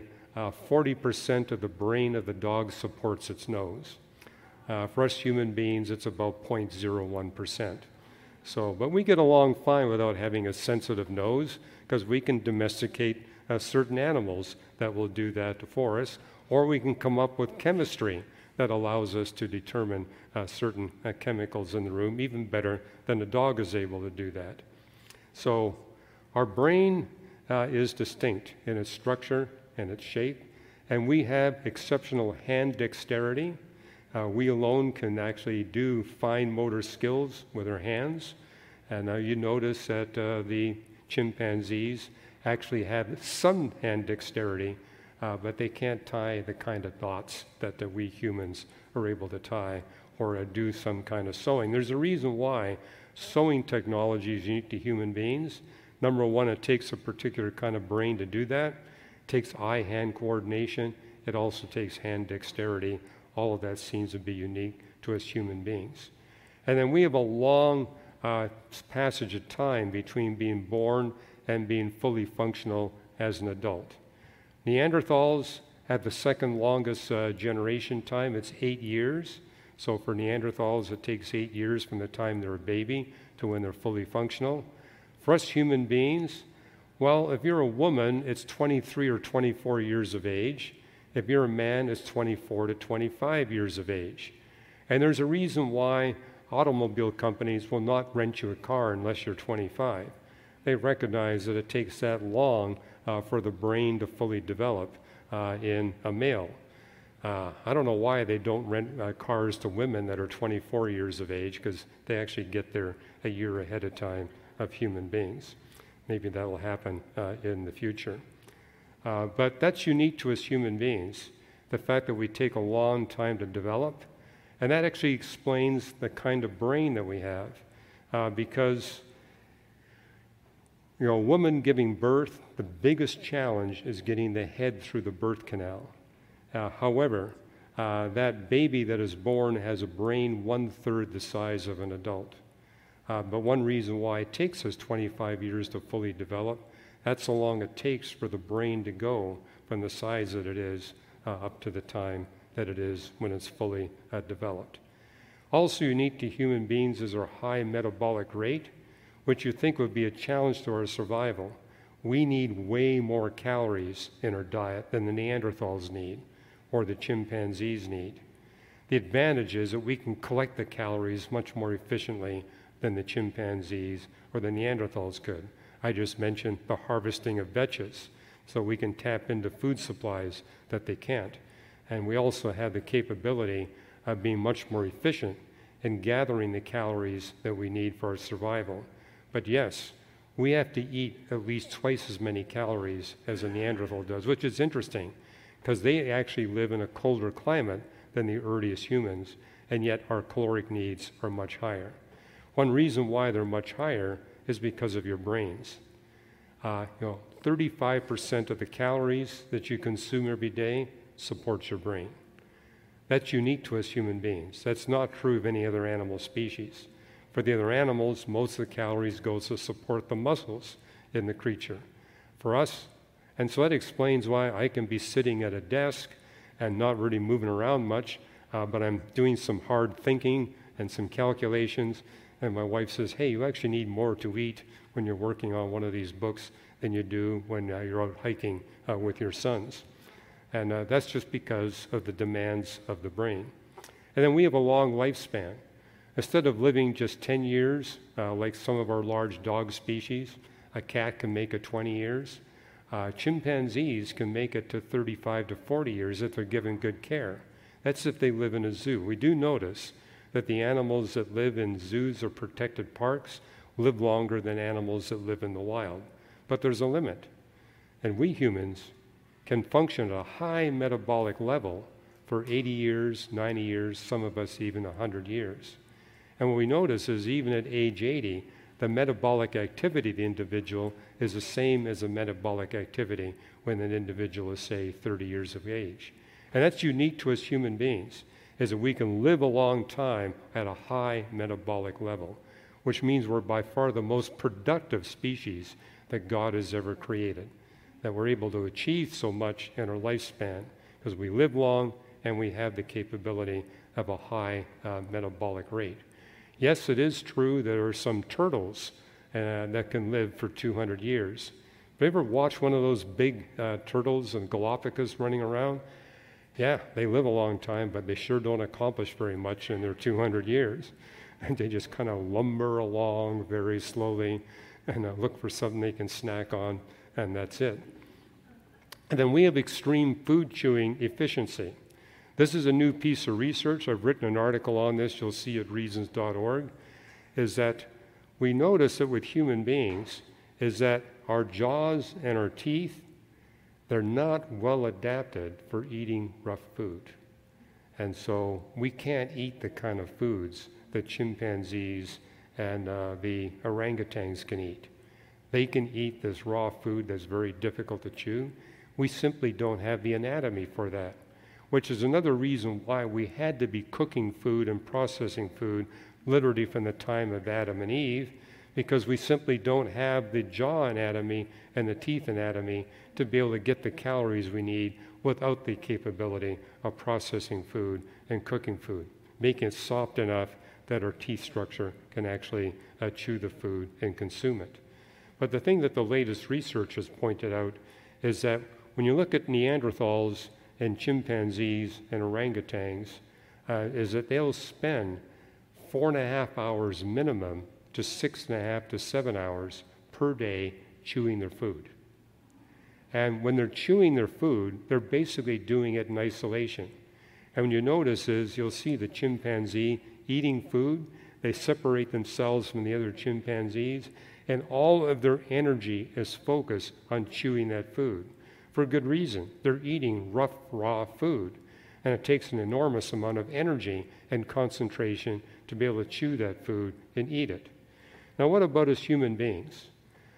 S3: 40% of the brain of the dog supports its nose. For us human beings, it's about 0.01%. So, but we get along fine without having a sensitive nose because we can domesticate certain animals that will do that for us, or we can come up with chemistry that allows us to determine certain chemicals in the room, even better than the dog is able to do that. So our brain is distinct in its structure and its shape, and we have exceptional hand dexterity. We alone can actually do fine motor skills with our hands. And you notice that the chimpanzees actually have some hand dexterity, but they can't tie the kind of knots that we humans are able to tie or do some kind of sewing. There's a reason why sewing technology is unique to human beings. Number one, it takes a particular kind of brain to do that. It takes eye-hand coordination. It also takes hand dexterity. All of that seems to be unique to us human beings. And then we have a long passage of time between being born and being fully functional as an adult. Neanderthals have the second longest generation time. It's 8 years. So for Neanderthals, it takes 8 years from the time they're a baby to when they're fully functional. For us human beings, well, if you're a woman, it's 23 or 24 years of age. If you're a man, it's 24 to 25 years of age. And there's a reason why automobile companies will not rent you a car unless you're 25. They recognize that it takes that long for the brain to fully develop in a male. I don't know why they don't rent cars to women that are 24 years of age, because they actually get there a year ahead of time of human beings. Maybe that will happen in the future. But that's unique to us human beings, the fact that we take a long time to develop. And that actually explains the kind of brain that we have, because a woman giving birth, the biggest challenge is getting the head through the birth canal. However, that baby that is born has a brain 1/3 the size of an adult. But one reason why it takes us 25 years to fully develop, that's how long it takes for the brain to go from the size that it is up to the time that it is when it's fully developed. Also unique to human beings is our high metabolic rate, which you think would be a challenge to our survival. We need way more calories in our diet than the Neanderthals need or the chimpanzees need. The advantage is that we can collect the calories much more efficiently than the chimpanzees or the Neanderthals could. I just mentioned the harvesting of vetches, so we can tap into food supplies that they can't. And we also have the capability of being much more efficient in gathering the calories that we need for our survival. But yes, we have to eat at least twice as many calories as a Neanderthal does, which is interesting because they actually live in a colder climate than the earliest humans, and yet our caloric needs are much higher. One reason why they're much higher is because of your brains. 35% of the calories that you consume every day supports your brain. That's unique to us human beings. That's not true of any other animal species. For the other animals, most of the calories go to support the muscles in the creature. For us, and so that explains why I can be sitting at a desk and not really moving around much, but I'm doing some hard thinking and some calculations, and my wife says, hey, you actually need more to eat when you're working on one of these books than you do when you're out hiking with your sons. And that's just because of the demands of the brain. And then we have a long lifespan. Instead of living just 10 years, like some of our large dog species, a cat can make it 20 years. Chimpanzees can make it to 35 to 40 years if they're given good care. That's if they live in a zoo. We do notice that the animals that live in zoos or protected parks live longer than animals that live in the wild. But there's a limit. And we humans can function at a high metabolic level for 80 years, 90 years, some of us even 100 years. And what we notice is even at age 80, the metabolic activity of the individual is the same as the metabolic activity when an individual is, say, 30 years of age. And that's unique to us human beings, is that we can live a long time at a high metabolic level, which means we're by far the most productive species that God has ever created, that we're able to achieve so much in our lifespan because we live long and we have the capability of a high metabolic rate. Yes, it is true there are some turtles that can live for 200 years. Have you ever watched one of those big turtles in Galapagos running around? Yeah, they live a long time, but they sure don't accomplish very much in their 200 years. And they just kind of lumber along very slowly and look for something they can snack on, and that's it. And then we have extreme food chewing efficiency. This is a new piece of research. I've written an article on this. You'll see at reasons.org, is that we notice that with human beings is that our jaws and our teeth, they're not well adapted for eating rough food. And so we can't eat the kind of foods that chimpanzees and the orangutans can eat. They can eat this raw food that's very difficult to chew. We simply don't have the anatomy for that, which is another reason why we had to be cooking food and processing food literally from the time of Adam and Eve, because we simply don't have the jaw anatomy and the teeth anatomy to be able to get the calories we need without the capability of processing food and cooking food, making it soft enough that our teeth structure can actually chew the food and consume it. But the thing that the latest research has pointed out is that when you look at Neanderthals and chimpanzees and orangutans, is that they'll spend 4.5 hours minimum to 6.5 to 7 hours per day chewing their food. And when they're chewing their food, they're basically doing it in isolation. And when you notice is you'll see the chimpanzee eating food, they separate themselves from the other chimpanzees, and all of their energy is focused on chewing that food. For a good reason. They're eating rough, raw food, and it takes an enormous amount of energy and concentration to be able to chew that food and eat it. Now, what about us human beings?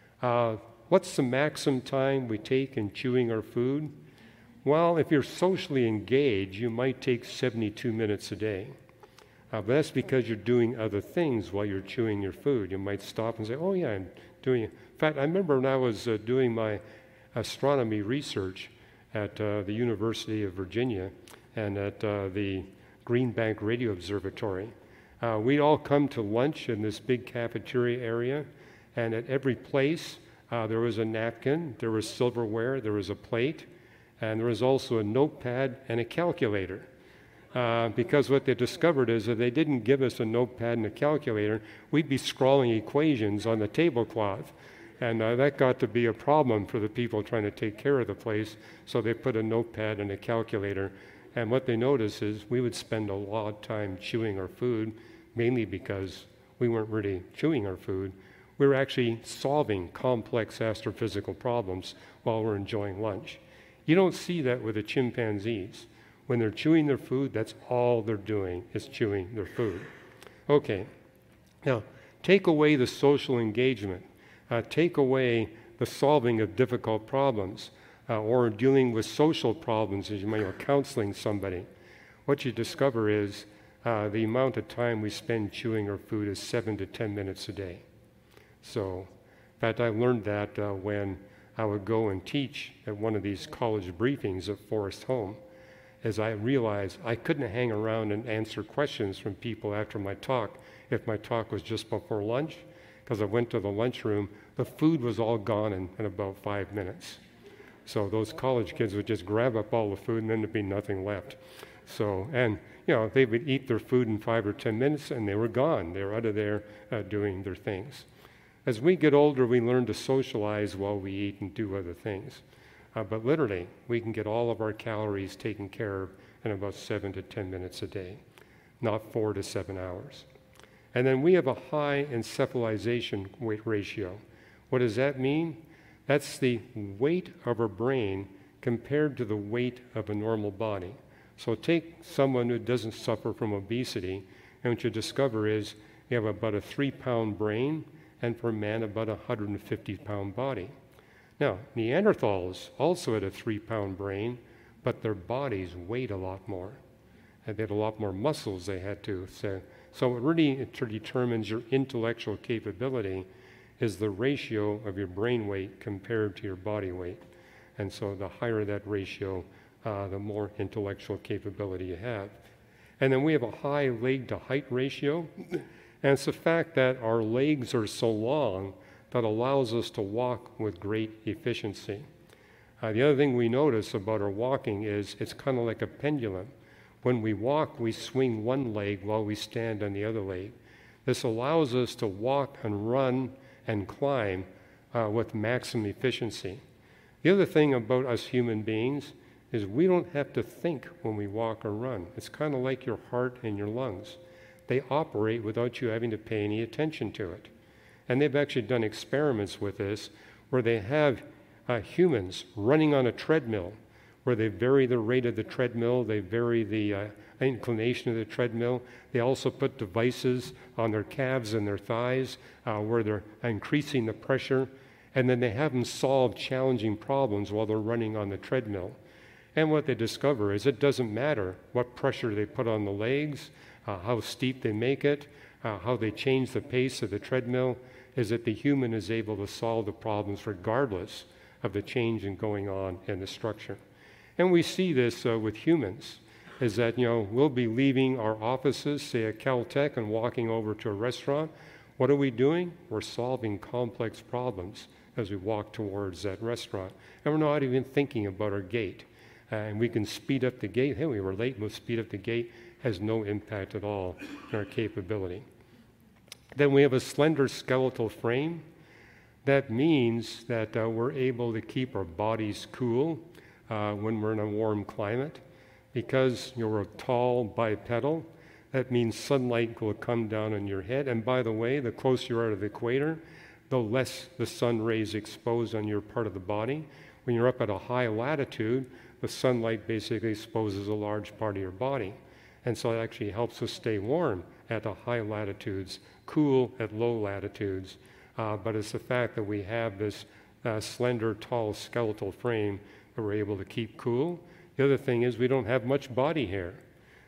S3: What's the maximum time we take in chewing our food? Well, if you're socially engaged, you might take 72 minutes a day. But that's because you're doing other things while you're chewing your food. You might stop and say, oh yeah, I'm doing it. In fact, I remember when I was doing my astronomy research at the University of Virginia and at the Green Bank Radio Observatory. We'd all come to lunch in this big cafeteria area, and at every place there was a napkin, there was silverware, there was a plate, and there was also a notepad and a calculator. Because what they discovered is that they didn't give us a notepad and a calculator, we'd be scrawling equations on the tablecloth. And that got to be a problem for the people trying to take care of the place, so they put a notepad and a calculator. And what they noticed is we would spend a lot of time chewing our food, mainly because we weren't really chewing our food. We were actually solving complex astrophysical problems while we're enjoying lunch. You don't see that with the chimpanzees. When they're chewing their food, that's all they're doing is chewing their food. Okay, now take away the social engagement. Take away the solving of difficult problems or dealing with social problems as you might be counseling somebody. What you discover is the amount of time we spend chewing our food is 7 to 10 minutes a day. So, in fact, I learned that when I would go and teach at one of these college briefings at Forest Home, as I realized I couldn't hang around and answer questions from people after my talk if my talk was just before lunch, because I went to the lunchroom, the food was all gone in about 5 minutes. So those college kids would just grab up all the food and then there'd be nothing left. So, and you know, they would eat their food in 5 or 10 minutes and they were gone. They were out of there doing their things. As we get older, we learn to socialize while we eat and do other things. But literally, we can get all of our calories taken care of in about 7 to 10 minutes a day, not 4 to 7 hours. And then we have a high encephalization weight ratio. What does that mean? That's the weight of our brain compared to the weight of a normal body. So take someone who doesn't suffer from obesity, and what you discover is you have about a 3-pound brain, and for a man, about a 150-pound body. Now, Neanderthals also had a 3-pound brain, but their bodies weighed a lot more. And they had a lot more muscles they had to. So what really determines your intellectual capability is the ratio of your brain weight compared to your body weight. And so the higher that ratio, the more intellectual capability you have. And then we have a high leg to height ratio. And it's the fact that our legs are so long that allows us to walk with great efficiency. The other thing we notice about our walking is it's kind of like a pendulum. When we walk, we swing one leg while we stand on the other leg. This allows us to walk and run and climb with maximum efficiency. The other thing about us human beings is we don't have to think when we walk or run. It's kind of like your heart and your lungs. They operate without you having to pay any attention to it. And they've actually done experiments with this where they have humans running on a treadmill, where they vary the rate of the treadmill, they vary the inclination of the treadmill. They also put devices on their calves and their thighs where they're increasing the pressure, and then they have them solve challenging problems while they're running on the treadmill. And what they discover is it doesn't matter what pressure they put on the legs, how steep they make it, how they change the pace of the treadmill, is that the human is able to solve the problems regardless of the change in going on in the structure. And we see this with humans, is that, you know, we'll be leaving our offices, say at Caltech, and walking over to a restaurant. What are we doing? We're solving complex problems as we walk towards that restaurant. And we're not even thinking about our gait. And we can speed up the gait. Hey, we were late, we'll speed up the gait. Has no impact at all on our capability. Then we have a slender skeletal frame. That means that we're able to keep our bodies cool when we're in a warm climate. Because you're a tall bipedal, that means sunlight will come down on your head. And by the way, the closer you are to the equator, the less the sun rays exposed on your part of the body. When you're up at a high latitude, the sunlight basically exposes a large part of your body. And so it actually helps us stay warm at the high latitudes, cool at low latitudes. But it's the fact that we have this slender, tall skeletal frame that we're able to keep cool. The other thing is we don't have much body hair.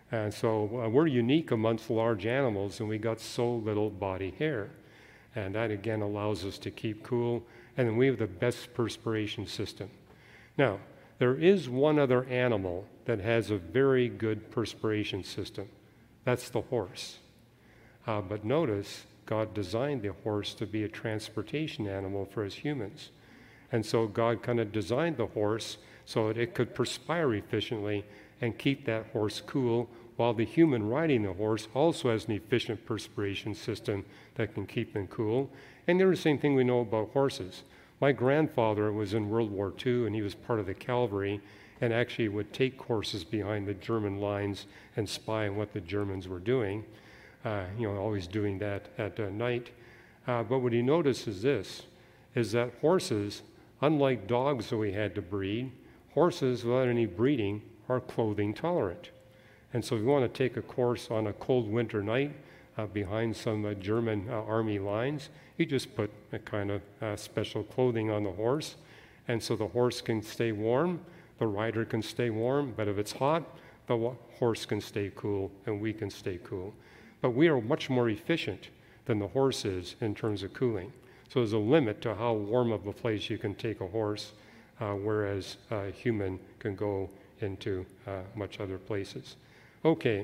S3: And so we're unique amongst large animals, and we got so little body hair. And that, again, allows us to keep cool. And then we have the best perspiration system. Now, there is one other animal that has a very good perspiration system. That's the horse. But notice, God designed the horse to be a transportation animal for us humans. And so God kind of designed the horse so that it could perspire efficiently and keep that horse cool, while the human riding the horse also has an efficient perspiration system that can keep them cool. And they're the same thing we know about horses. My grandfather was in World War II, and he was part of the cavalry, and actually would take horses behind the German lines and spy on what the Germans were doing, always doing that at night. But what he noticed is this, is that horses, unlike dogs that we had to breed, horses without any breeding are clothing tolerant. And so if you want to take a course on a cold winter night behind some German army lines, you just put a kind of special clothing on the horse. And so the horse can stay warm, the rider can stay warm, but if it's hot, the horse can stay cool and we can stay cool. But we are much more efficient than the horse is in terms of cooling. So there's a limit to how warm of a place you can take a horse, whereas a human can go into much other places. Okay.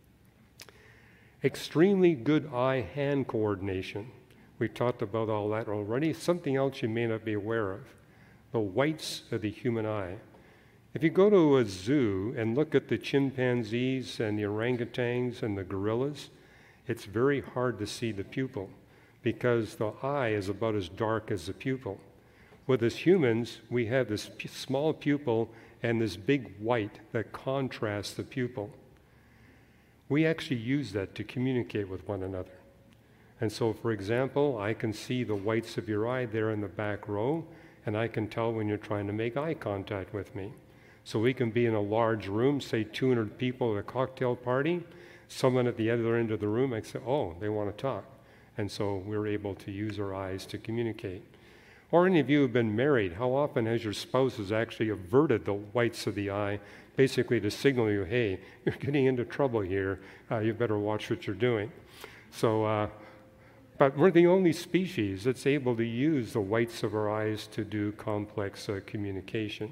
S3: Extremely good eye-hand coordination. We talked about all that already. Something else you may not be aware of, the whites of the human eye. If you go to a zoo and look at the chimpanzees and the orangutans and the gorillas, it's very hard to see the pupil because the eye is about as dark as the pupil. With us humans, we have this small pupil and this big white that contrasts the pupil. We actually use that to communicate with one another. And so, for example, I can see the whites of your eye there in the back row, and I can tell when you're trying to make eye contact with me. So we can be in a large room, say 200 people at a cocktail party. Someone at the other end of the room, I say, oh, they want to talk. And so we're able to use our eyes to communicate. Or any of you who have been married, how often has your spouse has actually averted the whites of the eye, basically to signal you, hey, you're getting into trouble here, you better watch what you're doing. So, but we're the only species that's able to use the whites of our eyes to do complex communication.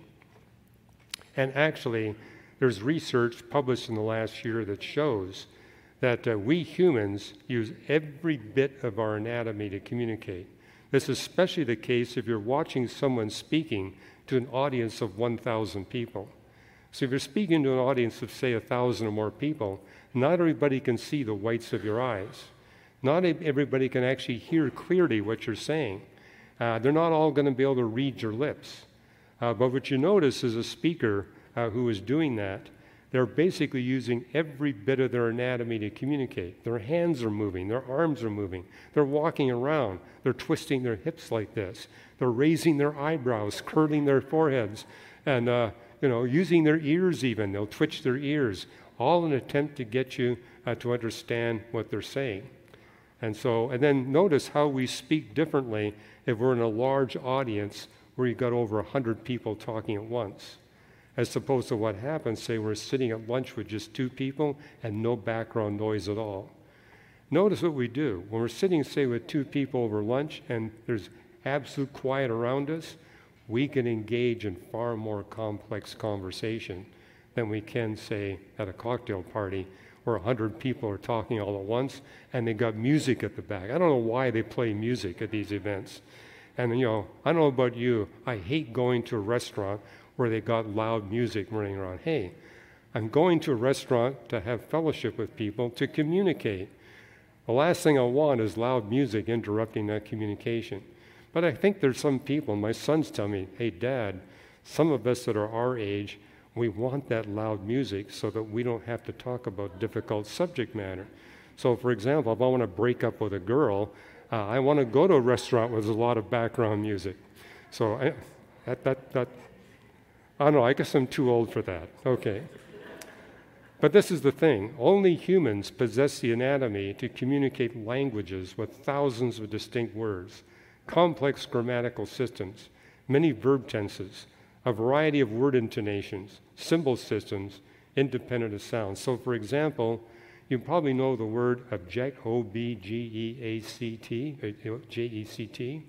S3: And actually, there's research published in the last year that shows that we humans use every bit of our anatomy to communicate. This is especially the case if you're watching someone speaking to an audience of 1,000 people. So if you're speaking to an audience of, say, 1,000 or more people, not everybody can see the whites of your eyes. Not everybody can actually hear clearly what you're saying. They're not all going to be able to read your lips. But what you notice is a speaker who is doing that, they're basically using every bit of their anatomy to communicate. Their hands are moving, their arms are moving, they're walking around, they're twisting their hips like this, they're raising their eyebrows, curling their foreheads, and using their ears even. They'll twitch their ears, all in an attempt to get you to understand what they're saying. And then notice how we speak differently if we're in a large audience where you've got over 100 people talking at once, as opposed to what happens, say we're sitting at lunch with just 2 people and no background noise at all. Notice what we do. When we're sitting, say, with 2 people over lunch and there's absolute quiet around us, we can engage in far more complex conversation than we can, say, at a cocktail party where 100 people are talking all at once and they got music at the back. I don't know why they play music at these events. And, I don't know about you, I hate going to a restaurant where they got loud music running around. Hey, I'm going to a restaurant to have fellowship with people, to communicate. The last thing I want is loud music interrupting that communication. But I think there's some people, my sons tell me, hey, Dad, some of us that are our age, we want that loud music so that we don't have to talk about difficult subject matter. So, for example, if I want to break up with a girl, I want to go to a restaurant with a lot of background music. So I don't know, I guess I'm too old for that. Okay. But this is the thing. Only humans possess the anatomy to communicate languages with thousands of distinct words, complex grammatical systems, many verb tenses, a variety of word intonations, symbol systems, independent of sound. So for example, you probably know the word object, O-B-G-E-A-C-T, J-E-C-T.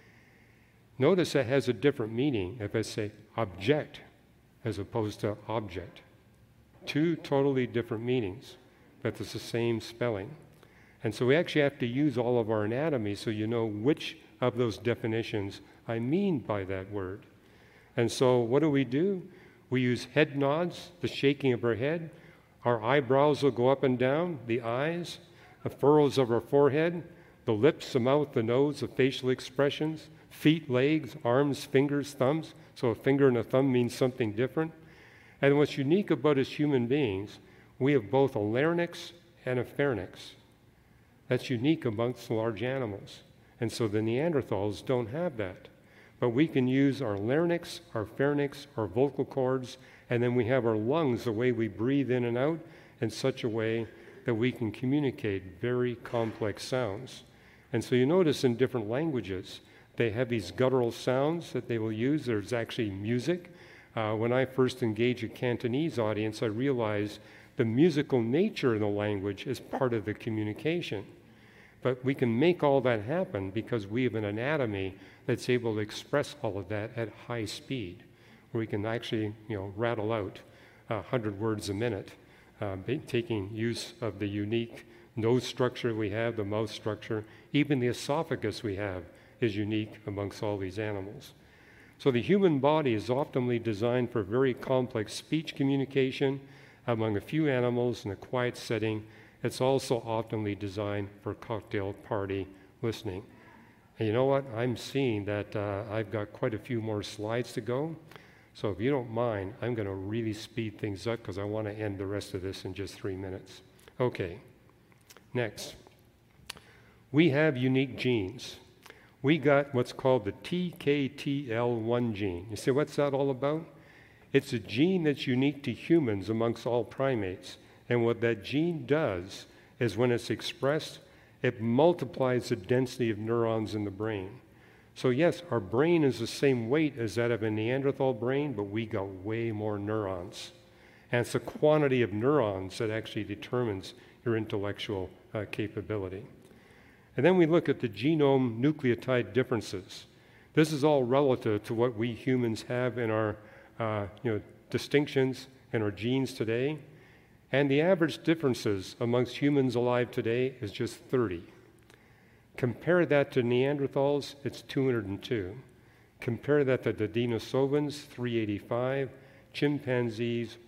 S3: Notice that has a different meaning if I say object as opposed to object. Two totally different meanings, but it's the same spelling. And so we actually have to use all of our anatomy so you know which of those definitions I mean by that word. And so what do? We use head nods, the shaking of our head. Our eyebrows will go up and down, the eyes, the furrows of our forehead, the lips, the mouth, the nose, the facial expressions, feet, legs, arms, fingers, thumbs. So a finger and a thumb means something different. And what's unique about us human beings, we have both a larynx and a pharynx. That's unique amongst large animals. And so the Neanderthals don't have that. But we can use our larynx, our pharynx, our vocal cords, and then we have our lungs, the way we breathe in and out, in such a way that we can communicate very complex sounds. And so you notice in different languages, they have these guttural sounds that they will use. There's actually music. When I first engaged a Cantonese audience, I realized the musical nature of the language is part of the communication. But we can make all that happen because we have an anatomy that's able to express all of that at high speed, where we can actually, rattle out 100 words a minute, taking use of the unique nose structure we have, the mouth structure, even the esophagus we have is unique amongst all these animals. So the human body is optimally designed for very complex speech communication among a few animals in a quiet setting. It's also optimally designed for cocktail party listening. And you know what? I'm seeing that I've got quite a few more slides to go. So if you don't mind, I'm going to really speed things up because I want to end the rest of this in just 3 minutes. Okay, next. We have unique genes. We got what's called the TKTL1 gene. You say, what's that all about? It's a gene that's unique to humans amongst all primates. And what that gene does is when it's expressed, it multiplies the density of neurons in the brain. So yes, our brain is the same weight as that of a Neanderthal brain, but we got way more neurons. And it's the quantity of neurons that actually determines your intellectual capability. And then we look at the genome nucleotide differences. This is all relative to what we humans have in our distinctions in our genes today. And the average differences amongst humans alive today is just 30. Compare that to Neanderthals, it's 202. Compare that to the Denisovans, 385. Chimpanzees,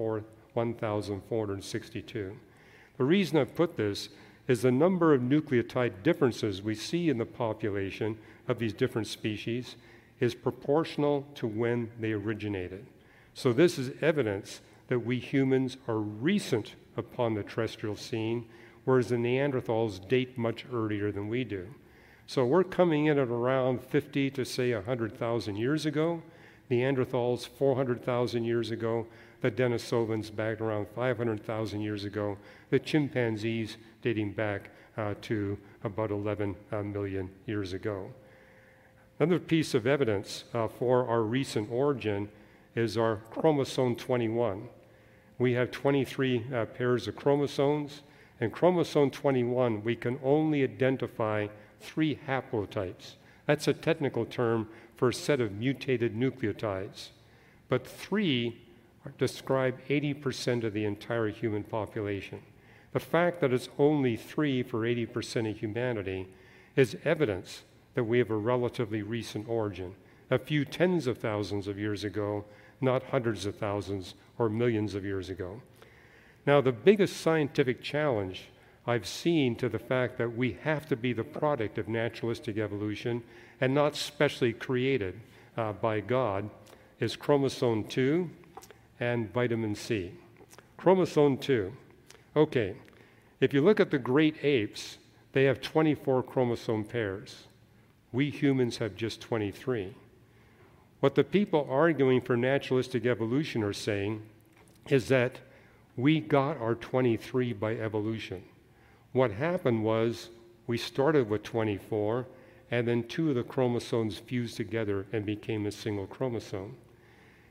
S3: 1,462. The reason I've put this is the number of nucleotide differences we see in the population of these different species is proportional to when they originated. So this is evidence that we humans are recent upon the terrestrial scene, whereas the Neanderthals date much earlier than we do. So we're coming in at around 50 to say 100,000 years ago, Neanderthals 400,000 years ago, the Denisovans back around 500,000 years ago, the chimpanzees dating back to about 11 million years ago. Another piece of evidence for our recent origin is our chromosome 21. We have 23 pairs of chromosomes, and chromosome 21, we can only identify 3 haplotypes. That's a technical term for a set of mutated nucleotides. But 3 describe 80% of the entire human population. The fact that it's only 3 for 80% of humanity is evidence that we have a relatively recent origin, a few tens of thousands of years ago, not hundreds of thousands or millions of years ago. Now, the biggest scientific challenge I've seen to the fact that we have to be the product of naturalistic evolution and not specially created by God is chromosome 2 and vitamin C. Chromosome 2. Okay, if you look at the great apes, they have 24 chromosome pairs. We humans have just 23. What the people arguing for naturalistic evolution are saying is that we got our 23 by evolution. What happened was we started with 24, and then 2 of the chromosomes fused together and became a single chromosome.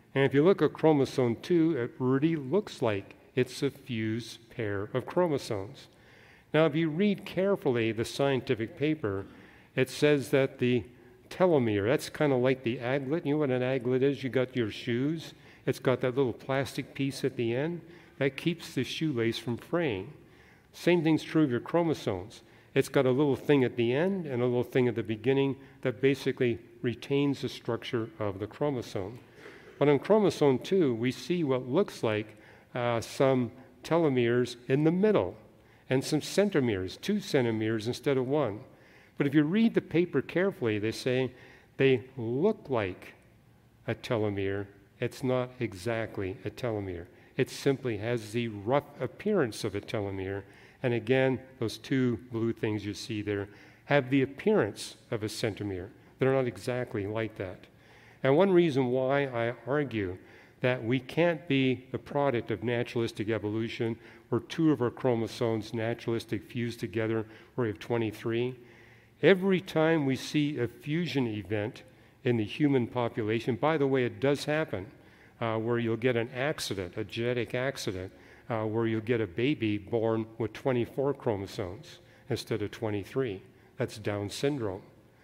S3: And if you look at chromosome 2, it really looks like it's a fused pair of chromosomes. Now, if you read carefully the scientific paper, it says that the telomere, that's kind of like the aglet. You know what an aglet is? You got your shoes. It's got that little plastic piece at the end. That keeps the shoelace from fraying. Same thing's true of your chromosomes. It's got a little thing at the end and a little thing at the beginning that basically retains the structure of the chromosome. But on chromosome 2, we see what looks like some telomeres in the middle and some centromeres, 2 centromeres instead of 1. But if you read the paper carefully, they say they look like a telomere. It's not exactly a telomere. It simply has the rough appearance of a telomere. And again, those 2 blue things you see there have the appearance of a centromere. They're not exactly like that. And one reason why I argue that we can't be the product of naturalistic evolution, where 2 of our chromosomes naturalistic fused together, where we have 23. Every time we see a fusion event in the human population, by the way, it does happen, where you'll get an accident, a genetic accident, where you'll get a baby born with 24 chromosomes instead of 23. That's Down syndrome.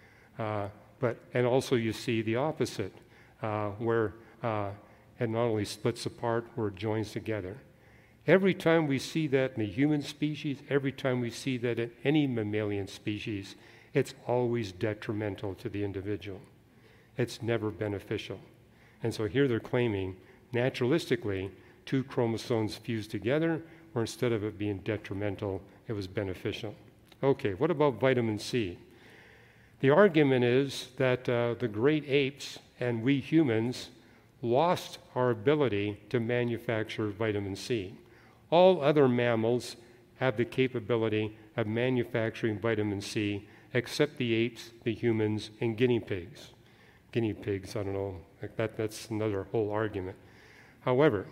S3: And also you see the opposite, where it not only splits apart, where it joins together. Every time we see that in the human species, every time we see that in any mammalian species, it's always detrimental to the individual. It's never beneficial. And so here they're claiming, naturalistically, 2 chromosomes fused together, where instead of it being detrimental, it was beneficial. Okay, what about vitamin C? The argument is that the great apes and we humans lost our ability to manufacture vitamin C. All other mammals have the capability of manufacturing vitamin C, except the apes, the humans, and guinea pigs. Guinea pigs, I don't know, that's another whole argument. However,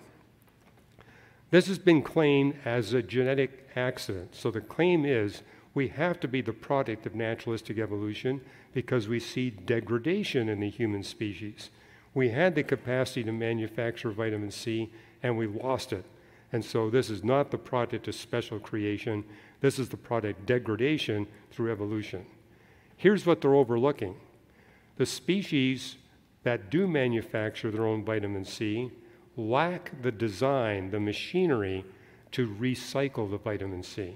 S3: this has been claimed as a genetic accident. So the claim is we have to be the product of naturalistic evolution because we see degradation in the human species. We had the capacity to manufacture vitamin C, and we lost it. And so this is not the product of special creation. This is the product of degradation through evolution. Here's what they're overlooking. The species that do manufacture their own vitamin C lack the design, the machinery to recycle the vitamin C.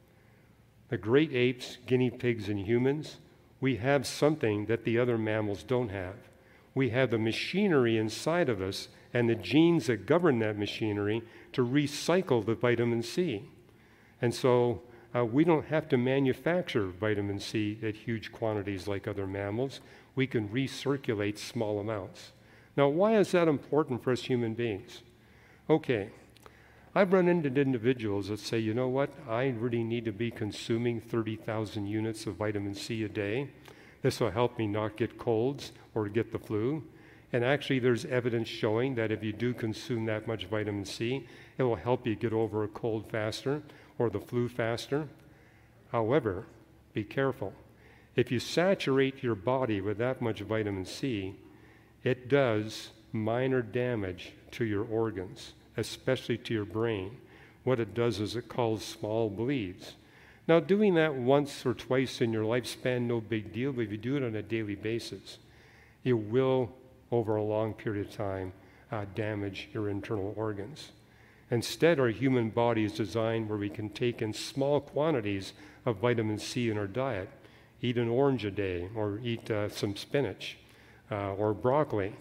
S3: The great apes, guinea pigs, and humans, we have something that the other mammals don't have. We have the machinery inside of us and the genes that govern that machinery to recycle the vitamin C. And so we don't have to manufacture vitamin C at huge quantities like other mammals. We can recirculate small amounts. Now, why is that important for us human beings? Okay, I've run into individuals that say, you know what, I really need to be consuming 30,000 units of vitamin C a day. This will help me not get colds or get the flu. And actually, there's evidence showing that if you do consume that much vitamin C, it will help you get over a cold faster or the flu faster. However, be careful. If you saturate your body with that much vitamin C, it does minor damage to your organs, especially to your brain. What it does is it causes small bleeds. Now, doing that once or twice in your lifespan, no big deal, but if you do it on a daily basis, it will, over a long period of time, damage your internal organs. Instead, our human body is designed where we can take in small quantities of vitamin C in our diet. Eat an orange a day, or eat some spinach, or broccoli.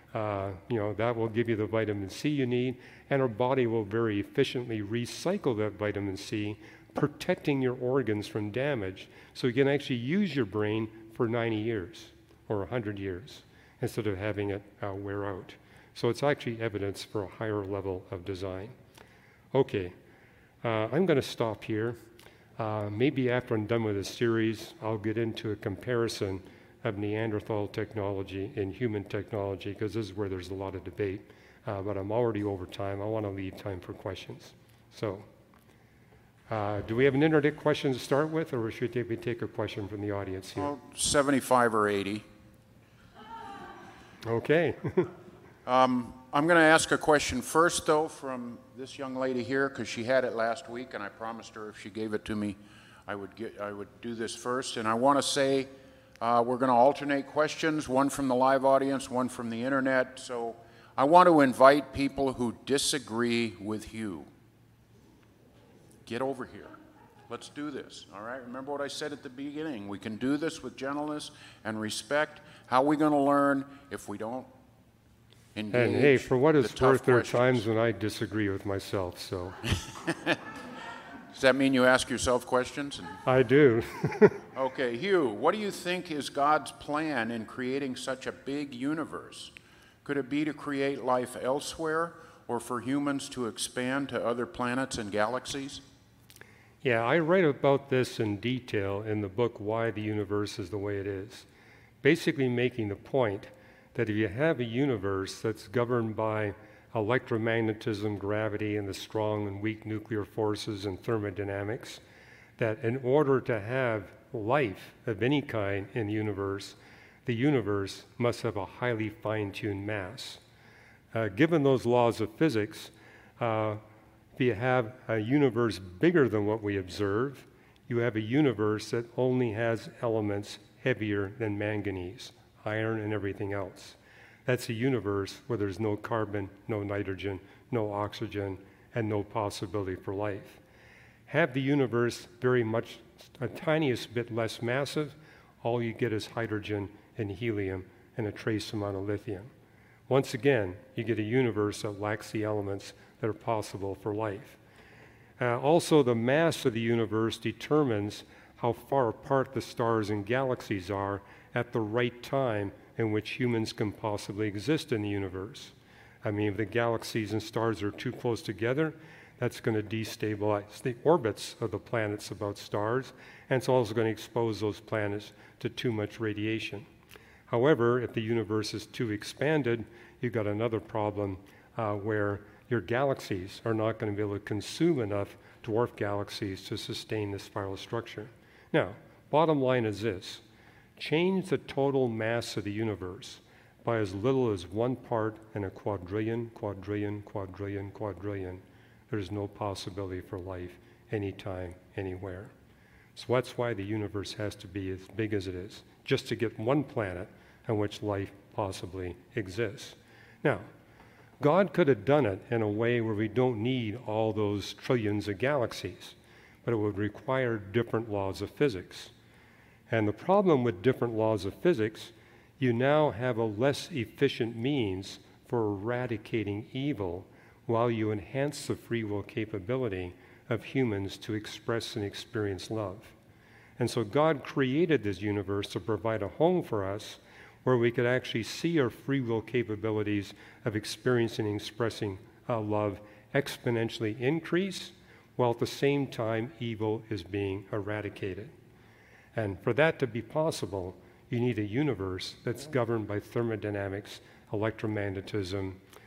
S3: That will give you the vitamin C you need, and our body will very efficiently recycle that vitamin C, protecting your organs from damage, so you can actually use your brain for 90 years or 100 years instead of having it wear out. So it's actually evidence for a higher level of design. Okay, I'm going to stop here. Maybe after I'm done with this series, I'll get into a comparison of Neanderthal technology and human technology, because this is where there's a lot of debate. But I'm already over time. I want to leave time for questions. So, do we have an internet question to start with, or should we take a question from the audience here?
S1: Well, 75 or 80.
S3: Okay.
S1: I'm going to ask a question first, though, from this young lady here, because she had it last week, and I promised her if she gave it to me, I would do this first. And I want to say we're going to alternate questions, one from the live audience, one from the internet. So I want to invite people who disagree with Hugh. Get over here. Let's do this, all right? Remember what I said at the beginning. We can do this with gentleness and respect. How are we going to learn if we don't engage?
S3: And hey, for what it's worth, there are
S1: questions?
S3: times when I disagree with myself, so.
S1: Does that mean you ask yourself questions?
S3: I do.
S1: Okay, Hugh, what do you think is God's plan in creating such a big universe? Could it be to create life elsewhere, or for humans to expand to other planets and galaxies?
S3: Yeah, I write about this in detail in the book Why the Universe is the Way It Is, basically making the point that if you have a universe that's governed by electromagnetism, gravity, and the strong and weak nuclear forces and thermodynamics, that in order to have life of any kind in the universe must have a highly fine-tuned mass. Given those laws of physics, if you have a universe bigger than what we observe, you have a universe that only has elements heavier than manganese, iron, and everything else. That's a universe where there's no carbon, no nitrogen, no oxygen, and no possibility for life. Have the universe very much a tiniest bit less massive, all you get is hydrogen and helium and a trace amount of lithium. Once again, you get a universe that lacks the elements that are possible for life. Also, the mass of the universe determines how far apart the stars and galaxies are at the right time in which humans can possibly exist in the universe. I mean, if the galaxies and stars are too close together, that's going to destabilize the orbits of the planets about stars, and it's also going to expose those planets to too much radiation. However, if the universe is too expanded, you've got another problem where your galaxies are not going to be able to consume enough dwarf galaxies to sustain this spiral structure. Now, bottom line is this. Change the total mass of the universe by as little as 1 part in a quadrillion, quadrillion, quadrillion, quadrillion. There's no possibility for life anytime, anywhere. So that's why the universe has to be as big as it is, just to get one planet on which life possibly exists. Now, God could have done it in a way where we don't need all those trillions of galaxies, but it would require different laws of physics. And the problem with different laws of physics, you now have a less efficient means for eradicating evil while you enhance the free will capability of humans to express and experience love. And so God created this universe to provide a home for us where we could actually see our free will capabilities of experiencing and expressing love exponentially increase, while at the same time evil is being eradicated. And for that to be possible, you need a universe that's governed by thermodynamics, electromagnetism,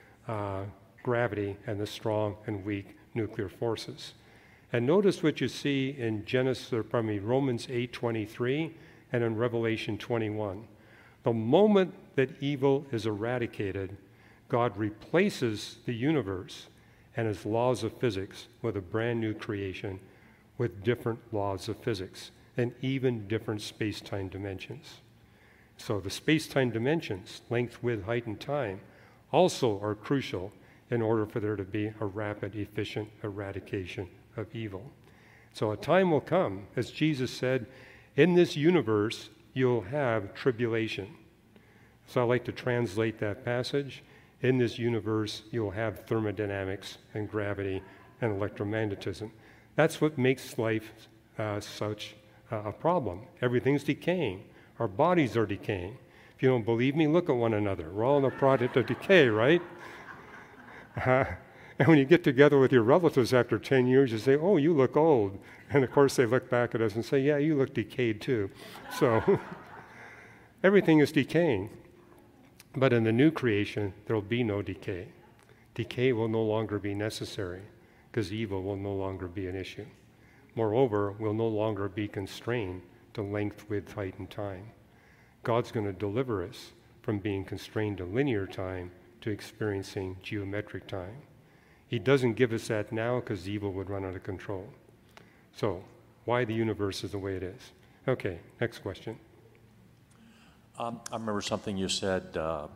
S3: gravity, and the strong and weak nuclear forces. And notice what you see in Romans 8:23 and in Revelation 21. The moment that evil is eradicated, God replaces the universe and its laws of physics with a brand new creation with different laws of physics and even different space-time dimensions. So the space-time dimensions, length, width, height, and time, also are crucial in order for there to be a rapid, efficient eradication of evil. So a time will come, as Jesus said, in this universe you'll have tribulation. So I like to translate that passage. In this universe you'll have thermodynamics and gravity and electromagnetism. That's what makes life such a problem. Everything's decaying. Our bodies are decaying. If you don't believe me, look at one another. We're all in a product of decay, right? And when you get together with your relatives after 10 years, you say, oh, you look old. And of course, they look back at us and say, yeah, you look decayed too. So everything is decaying. But in the new creation, there will be no decay. Decay will no longer be necessary because evil will no longer be an issue. Moreover, we'll no longer be constrained to length, width, height, and time. God's going to deliver us from being constrained to linear time to experiencing geometric time. He doesn't give us that now because evil would run out of control. So, why the universe is the way it is. Okay, next question.
S4: I remember something you said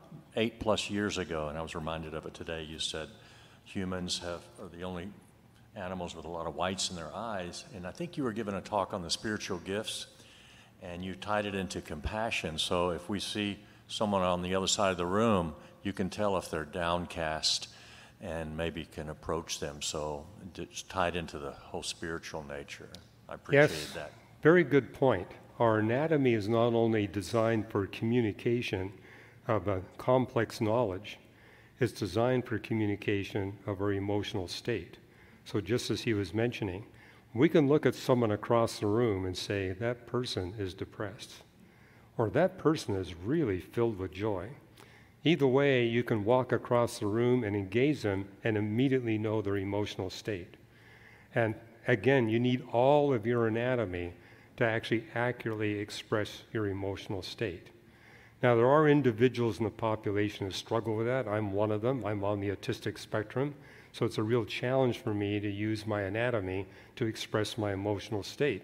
S4: 8+ years ago, and I was reminded of it today. You said humans are the only animals with a lot of whites in their eyes, and I think you were giving a talk on the spiritual gifts, and you tied it into compassion. So if we see someone on the other side of the room, you can tell if they're downcast and maybe can approach them. So it's tied into the whole spiritual nature. I appreciate that.
S3: Very good point. Our anatomy is not only designed for communication of a complex knowledge, it's designed for communication of our emotional state. So just as he was mentioning, we can look at someone across the room and say, that person is depressed, or that person is really filled with joy. Either way, you can walk across the room and engage them and immediately know their emotional state. And again, you need all of your anatomy to actually accurately express your emotional state. Now, there are individuals in the population who struggle with that. I'm one of them. I'm on the autistic spectrum. So it's a real challenge for me to use my anatomy to express my emotional state.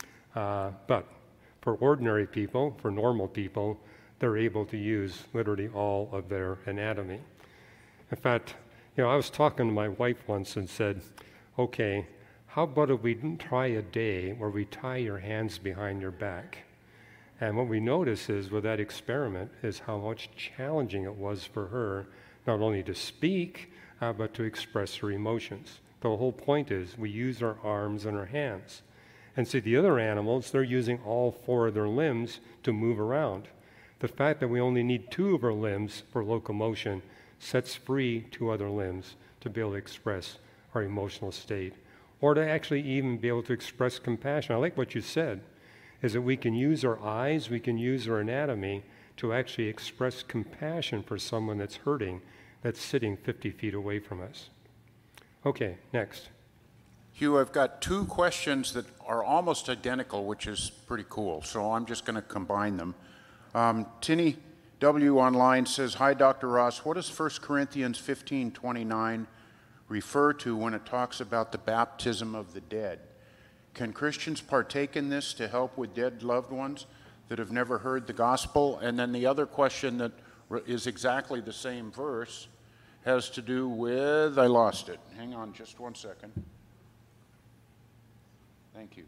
S3: But for ordinary people, for normal people, they're able to use literally all of their anatomy. In fact, I was talking to my wife once and said, okay, how about if we try a day where we tie your hands behind your back? And what we notice is with that experiment is how much challenging it was for her, not only to speak, but to express her emotions. The whole point is we use our arms and our hands. And see, the other animals, they're using all 4 of their limbs to move around. The fact that we only need 2 of our limbs for locomotion sets free 2 other limbs to be able to express our emotional state, or to actually even be able to express compassion. I like what you said, is that we can use our eyes, we can use our anatomy to actually express compassion for someone that's hurting, that's sitting 50 feet away from us. Okay, next.
S1: Hugh, I've got 2 questions that are almost identical, which is pretty cool, so I'm just going to combine them. Tinny W. online says, hi, Dr. Ross, what does 1 Corinthians 15:29 refer to when it talks about the baptism of the dead? Can Christians partake in this to help with dead loved ones that have never heard the gospel? And then the other question that is exactly the same verse has to do with, I lost it. Hang on just one second. Thank you.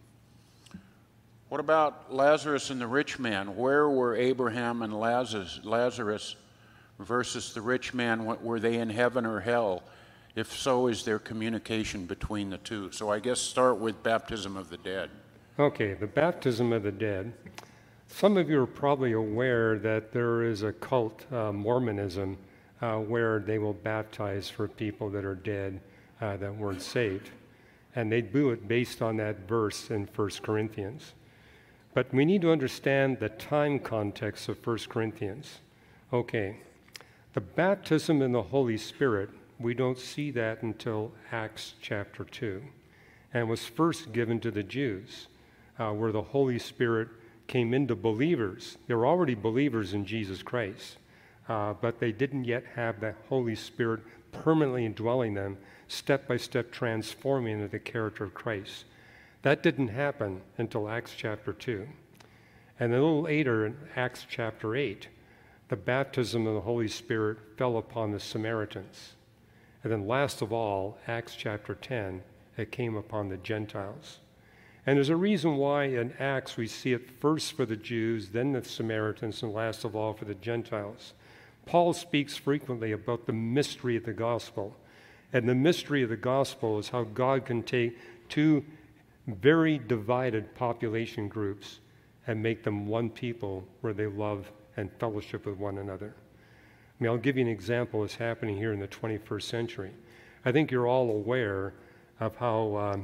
S1: What about Lazarus and the rich man? Where were Abraham and Lazarus versus the rich man? Were they in heaven or hell? If so, is there communication between the two? So I guess start with baptism of the dead.
S3: Okay, the baptism of the dead. Some of you are probably aware that there is a cult, Mormonism, where they will baptize for people that are dead that weren't saved. And they do it based on that verse in 1 Corinthians. But we need to understand the time context of 1 Corinthians. Okay, the baptism in the Holy Spirit, we don't see that until Acts chapter 2, and was first given to the Jews, where the Holy Spirit came into believers. They were already believers in Jesus Christ, but they didn't yet have the Holy Spirit permanently indwelling them, step by step transforming into the character of Christ. That didn't happen until Acts chapter 2. And a little later in Acts chapter 8, the baptism of the Holy Spirit fell upon the Samaritans. And then last of all, Acts chapter 10, it came upon the Gentiles. And there's a reason why in Acts we see it first for the Jews, then the Samaritans, and last of all for the Gentiles. Paul speaks frequently about the mystery of the gospel. And the mystery of the gospel is how God can take 2 very divided population groups and make them one people where they love and fellowship with one another. I mean, I'll give you an example that's happening here in the 21st century. I think you're all aware of how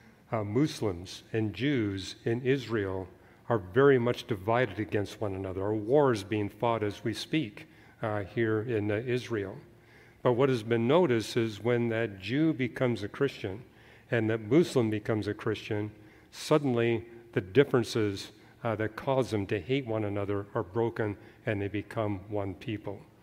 S3: Muslims and Jews in Israel are very much divided against one another. A war is being fought as we speak here in Israel. But what has been noticed is when that Jew becomes a Christian and that Muslim becomes a Christian, suddenly the differences that cause them to hate one another are broken and they become one people.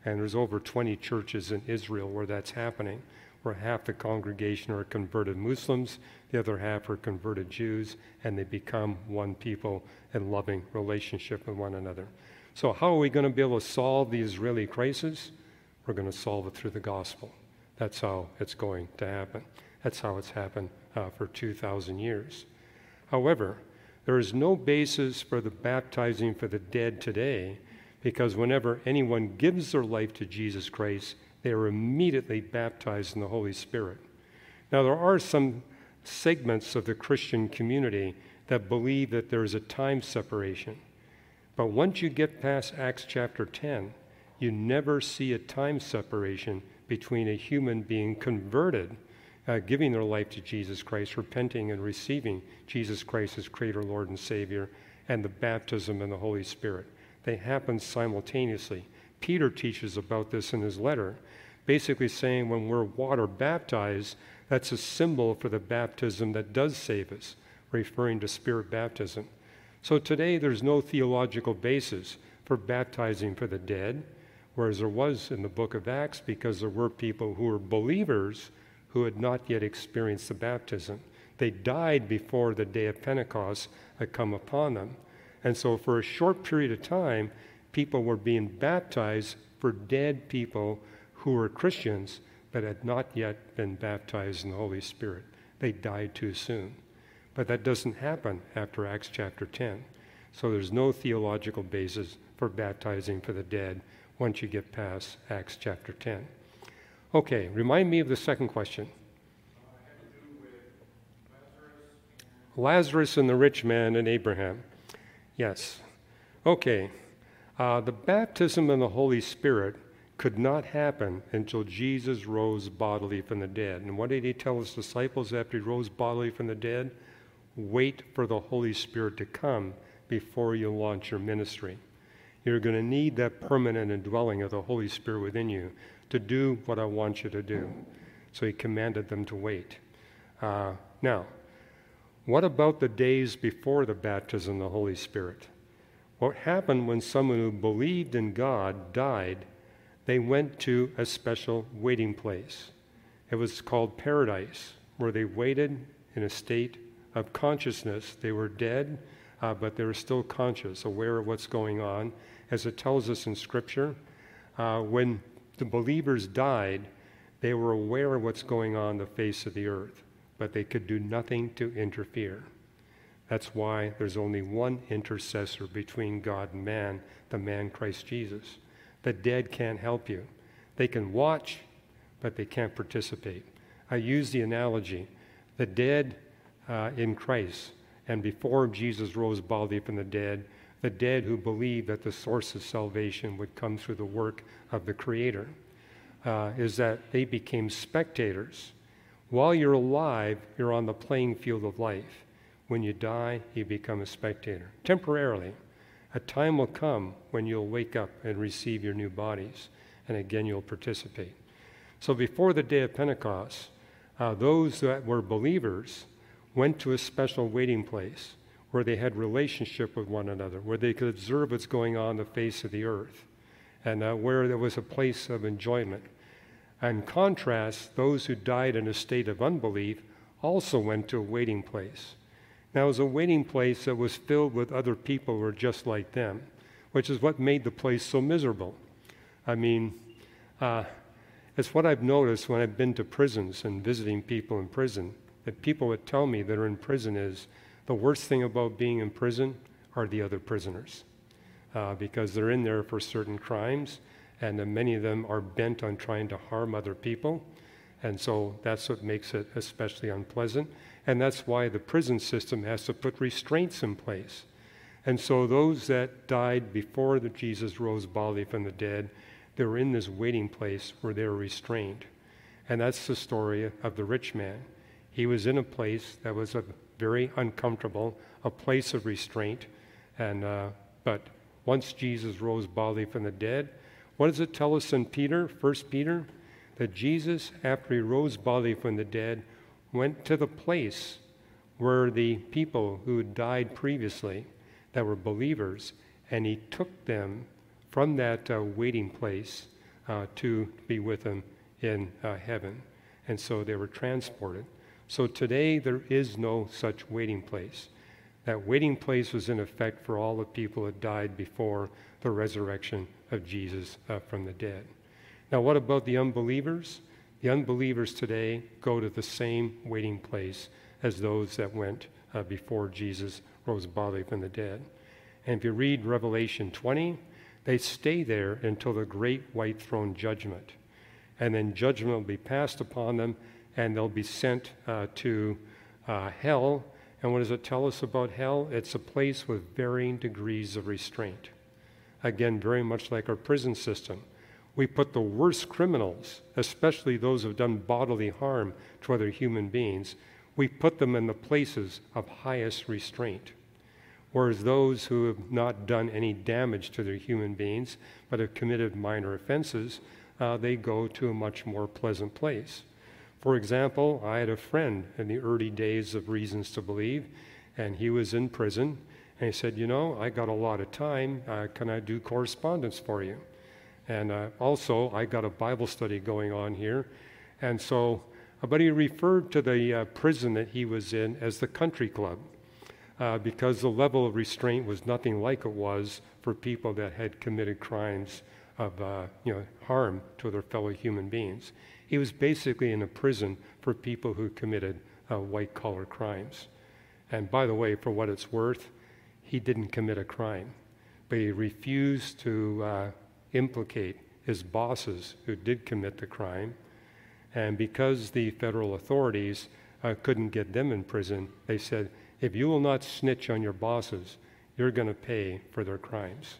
S3: And there's over 20 churches in Israel where that's happening, where half the congregation are converted Muslims, the other half are converted Jews, and they become one people in loving relationship with one another. So how are we going to be able to solve the Israeli crisis? We're going to solve it through the gospel. That's how it's going to happen. That's how it's happened for 2,000 years. However, there is no basis for the baptizing for the dead today, because whenever anyone gives their life to Jesus Christ, they are immediately baptized in the Holy Spirit. Now, there are some segments of the Christian community that believe that there is a time separation. But once you get past Acts chapter 10, you never see a time separation between a human being converted, giving their life to Jesus Christ, repenting and receiving Jesus Christ as Creator, Lord, and Savior, and the baptism in the Holy Spirit. They happen simultaneously. Peter teaches about this in his letter, basically saying when we're water baptized, that's a symbol for the baptism that does save us, referring to Spirit baptism. So today there's no theological basis for baptizing for the dead, whereas there was in the book of Acts, because there were people who were believers who had not yet experienced the baptism. They died before the day of Pentecost had come upon them. And so for a short period of time, people were being baptized for dead people who were Christians but had not yet been baptized in the Holy Spirit. They died too soon. But that doesn't happen after Acts chapter 10. So there's no theological basis for baptizing for the dead once you get past Acts chapter 10. Okay, remind me of the second question. Lazarus and the rich man and Abraham. Yes. Okay. The baptism in the Holy Spirit could not happen until Jesus rose bodily from the dead. And what did he tell his disciples after he rose bodily from the dead? Wait for the Holy Spirit to come before you launch your ministry. You're going to need that permanent indwelling of the Holy Spirit within you to do what I want you to do. So he commanded them to wait. Now, what about the days before the baptism of the Holy Spirit? What happened when someone who believed in God died? They went to a special waiting place. It was called paradise, where they waited in a state of consciousness. They were dead, but they were still conscious, aware of what's going on. As it tells us in Scripture, when the believers died, they were aware of what's going on the face of the earth, but they could do nothing to interfere. That's why there's only one intercessor between God and man, the man Christ Jesus. The dead can't help you. They can watch, but they can't participate. I use the analogy, the dead in Christ, and before Jesus rose bodily from the dead who believed that the source of salvation would come through the work of the Creator, is that they became spectators. While you're alive, you're on the playing field of life. When you die, you become a spectator. Temporarily, a time will come when you'll wake up and receive your new bodies, and again you'll participate. So before the day of Pentecost, those that were believers went to a special waiting place where they had relationship with one another, where they could observe what's going on the face of the earth, and where there was a place of enjoyment. In contrast, those who died in a state of unbelief also went to a waiting place. Now, it was a waiting place that was filled with other people who were just like them, which is what made the place so miserable. I mean, it's what I've noticed when I've been to prisons and visiting people in prison, that people would tell me that are in prison is the worst thing about being in prison are the other prisoners, because they're in there for certain crimes, and many of them are bent on trying to harm other people. And so that's what makes it especially unpleasant. And that's why the prison system has to put restraints in place. And so those that died before Jesus rose bodily from the dead, they were in this waiting place where they were restrained. And that's the story of the rich man. He was in a place that was very uncomfortable, a place of restraint. But once Jesus rose bodily from the dead, what does it tell us in Peter, 1 Peter? That Jesus, after he rose bodily from the dead, went to the place where the people who had died previously, that were believers, and he took them from that waiting place to be with him in heaven. And so they were transported. So today there is no such waiting place. That waiting place was in effect for all the people that died before the resurrection of Jesus from the dead. Now, what about the unbelievers? The unbelievers today go to the same waiting place as those that went before Jesus rose bodily from the dead. And if you read Revelation 20, they stay there until the great white throne judgment. And then judgment will be passed upon them, and they'll be sent to hell. And what does it tell us about hell? It's a place with varying degrees of restraint. Again, very much like our prison system. We put the worst criminals, especially those who have done bodily harm to other human beings, we put them in the places of highest restraint. Whereas those who have not done any damage to their human beings, but have committed minor offenses, they go to a much more pleasant place. For example, I had a friend in the early days of Reasons to Believe, and he was in prison, and he said, you know, I got a lot of time, can I do correspondence for you? And also, I got a Bible study going on here, and so, but he referred to the prison that he was in as the country club, because the level of restraint was nothing like it was for people that had committed crimes of harm to their fellow human beings. He was basically in a prison for people who committed white-collar crimes. And by the way, for what it's worth, he didn't commit a crime, but he refused to implicate his bosses who did commit the crime. And because the federal authorities couldn't get them in prison, they said, if you will not snitch on your bosses, you're going to pay for their crimes.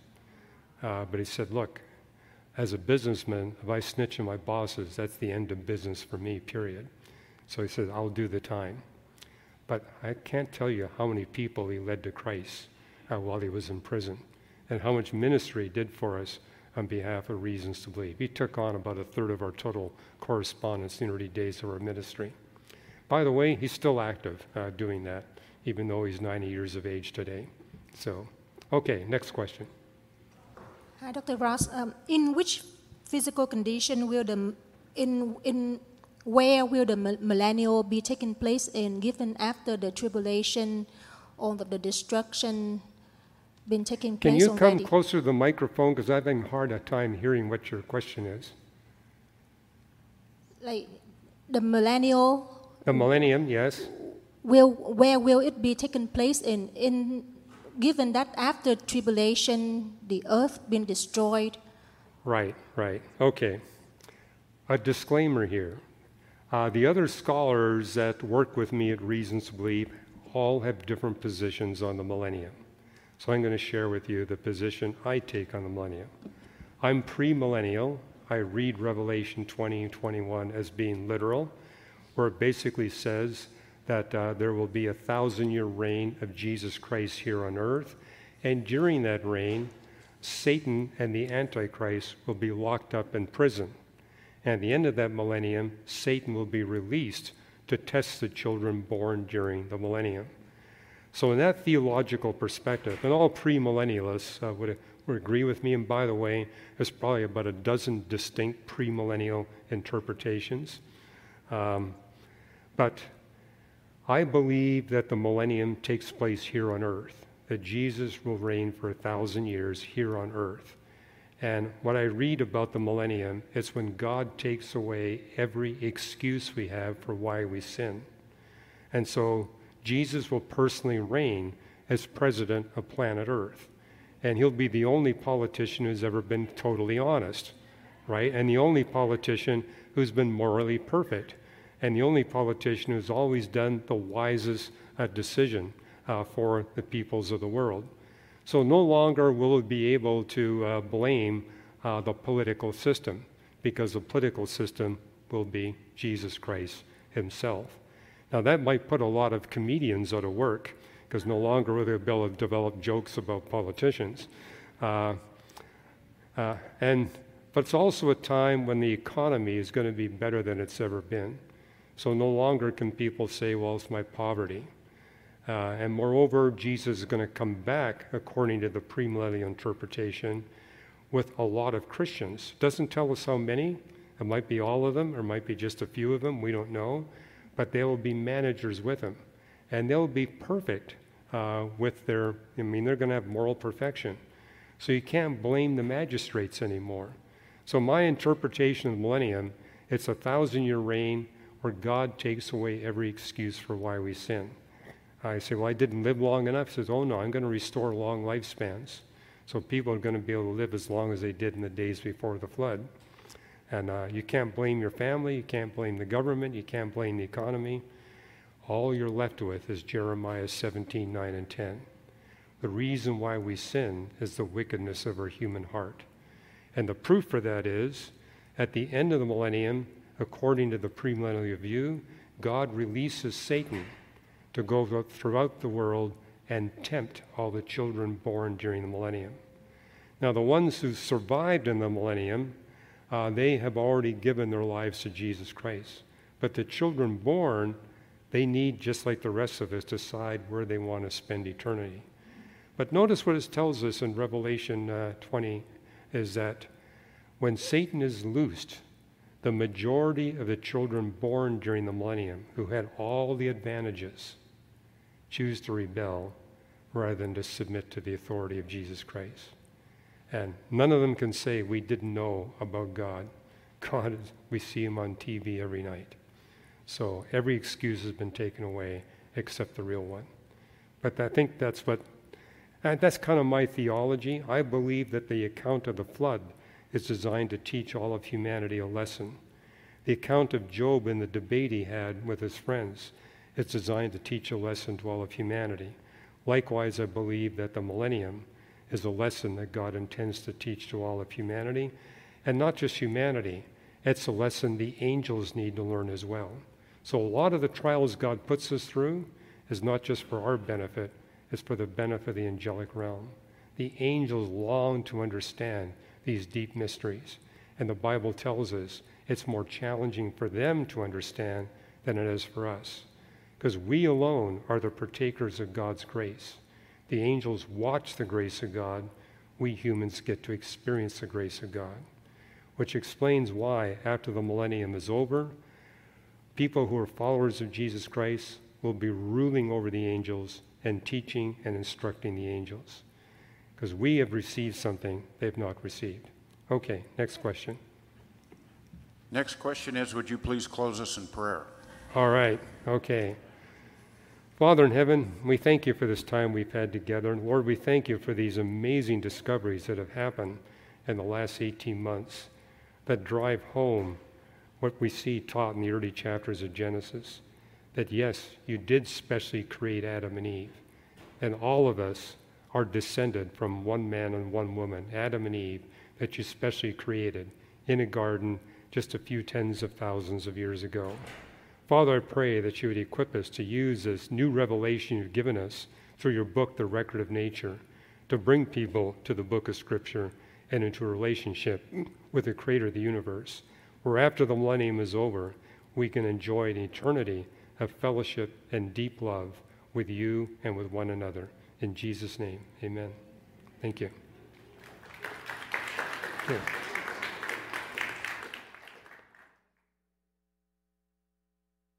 S3: But he said, look, as a businessman, if I snitch on my bosses, that's the end of business for me, period. So he said, I'll do the time. But I can't tell you how many people he led to Christ while he was in prison, and how much ministry he did for us on behalf of Reasons to Believe. He took on about a third of our total correspondence in the early days of our ministry. By the way, he's still active doing that, even though he's 90 years of age today. So, okay, next question.
S5: Hi, Dr. Ross. In which physical condition will where will the millennial be taking place in, given after the tribulation or the destruction been taking place
S3: already? Can you
S5: already?
S3: come closer to the microphone, because I'm having a hard time hearing what your question is.
S5: Like the millennial.
S3: The millennium, yes.
S5: Where will it be taking place in given that after tribulation the earth been destroyed?
S3: Right. Okay. A disclaimer here. The other scholars that work with me at Reasons to Believe all have different positions on the millennium. So I'm going to share with you the position I take on the millennium. I'm premillennial. I read Revelation 20 and 21 as being literal, where it basically says that there will be 1,000-year reign of Jesus Christ here on earth. And during that reign, Satan and the Antichrist will be locked up in prison. And at the end of that millennium, Satan will be released to test the children born during the millennium. So in that theological perspective, and all premillennialists would agree with me, and by the way, there's probably about a dozen distinct premillennial interpretations. But I believe that the millennium takes place here on earth, that Jesus will reign for 1,000 years here on earth. And what I read about the millennium, it's when God takes away every excuse we have for why we sin. And so Jesus will personally reign as president of planet Earth. And he'll be the only politician who's ever been totally honest, right? And the only politician who's been morally perfect. And the only politician who's always done the wisest decision for the peoples of the world. So no longer will we be able to blame the political system, because the political system will be Jesus Christ himself. Now that might put a lot of comedians out of work, because no longer will they be able to develop jokes about politicians. But it's also a time when the economy is going to be better than it's ever been. So no longer can people say, well, it's my poverty. And moreover, Jesus is going to come back, according to the premillennial interpretation, with a lot of Christians. Doesn't tell us how many. It might be all of them, or it might be just a few of them. We don't know. But they will be managers with him. And they'll be perfect with their, they're going to have moral perfection. So you can't blame the magistrates anymore. So my interpretation of the millennium, it's a 1,000-year reign where God takes away every excuse for why we sin. I say, well, I didn't live long enough. He says, oh no, I'm going to restore long lifespans. So people are going to be able to live as long as they did in the days before the flood. And you can't blame your family, you can't blame the government, you can't blame the economy. All you're left with is Jeremiah 17:9 and 10. The reason why we sin is the wickedness of our human heart. And the proof for that is, at the end of the millennium, according to the premillennial view, God releases Satan to go throughout the world and tempt all the children born during the millennium. Now, the ones who survived in the millennium, they have already given their lives to Jesus Christ. But the children born, they need, just like the rest of us, decide where they want to spend eternity. But notice what it tells us in Revelation 20 is that when Satan is loosed, the majority of the children born during the millennium, who had all the advantages, choose to rebel rather than to submit to the authority of Jesus Christ. And none of them can say, we didn't know about God. God, we see him on TV every night. So every excuse has been taken away except the real one. But I think that's kind of my theology. I believe that the account of the flood is designed to teach all of humanity a lesson. The account of Job and the debate he had with his friends is designed to teach a lesson to all of humanity. Likewise, I believe that the millennium is a lesson that God intends to teach to all of humanity. And not just humanity, it's a lesson the angels need to learn as well. So a lot of the trials God puts us through is not just for our benefit, it's for the benefit of the angelic realm. The angels long to understand these deep mysteries. And the Bible tells us it's more challenging for them to understand than it is for us. Because we alone are the partakers of God's grace. The angels watch the grace of God. We humans get to experience the grace of God. Which explains why, after the millennium is over, people who are followers of Jesus Christ will be ruling over the angels and teaching and instructing the angels. Because we have received something they've not received. Okay, next question.
S1: Next question is, would you please close us in prayer?
S3: All right, okay. Father in heaven, we thank you for this time we've had together. And Lord, we thank you for these amazing discoveries that have happened in the last 18 months that drive home what we see taught in the early chapters of Genesis. That yes, you did specially create Adam and Eve. And all of us are descended from one man and one woman, Adam and Eve, that you specially created in a garden just a few tens of thousands of years ago. Father, I pray that you would equip us to use this new revelation you've given us through your book, The Record of Nature, to bring people to the book of Scripture and into a relationship with the Creator of the universe, where after the millennium is over, we can enjoy an eternity of fellowship and deep love with you and with one another. In Jesus' name, amen. Thank you. Good.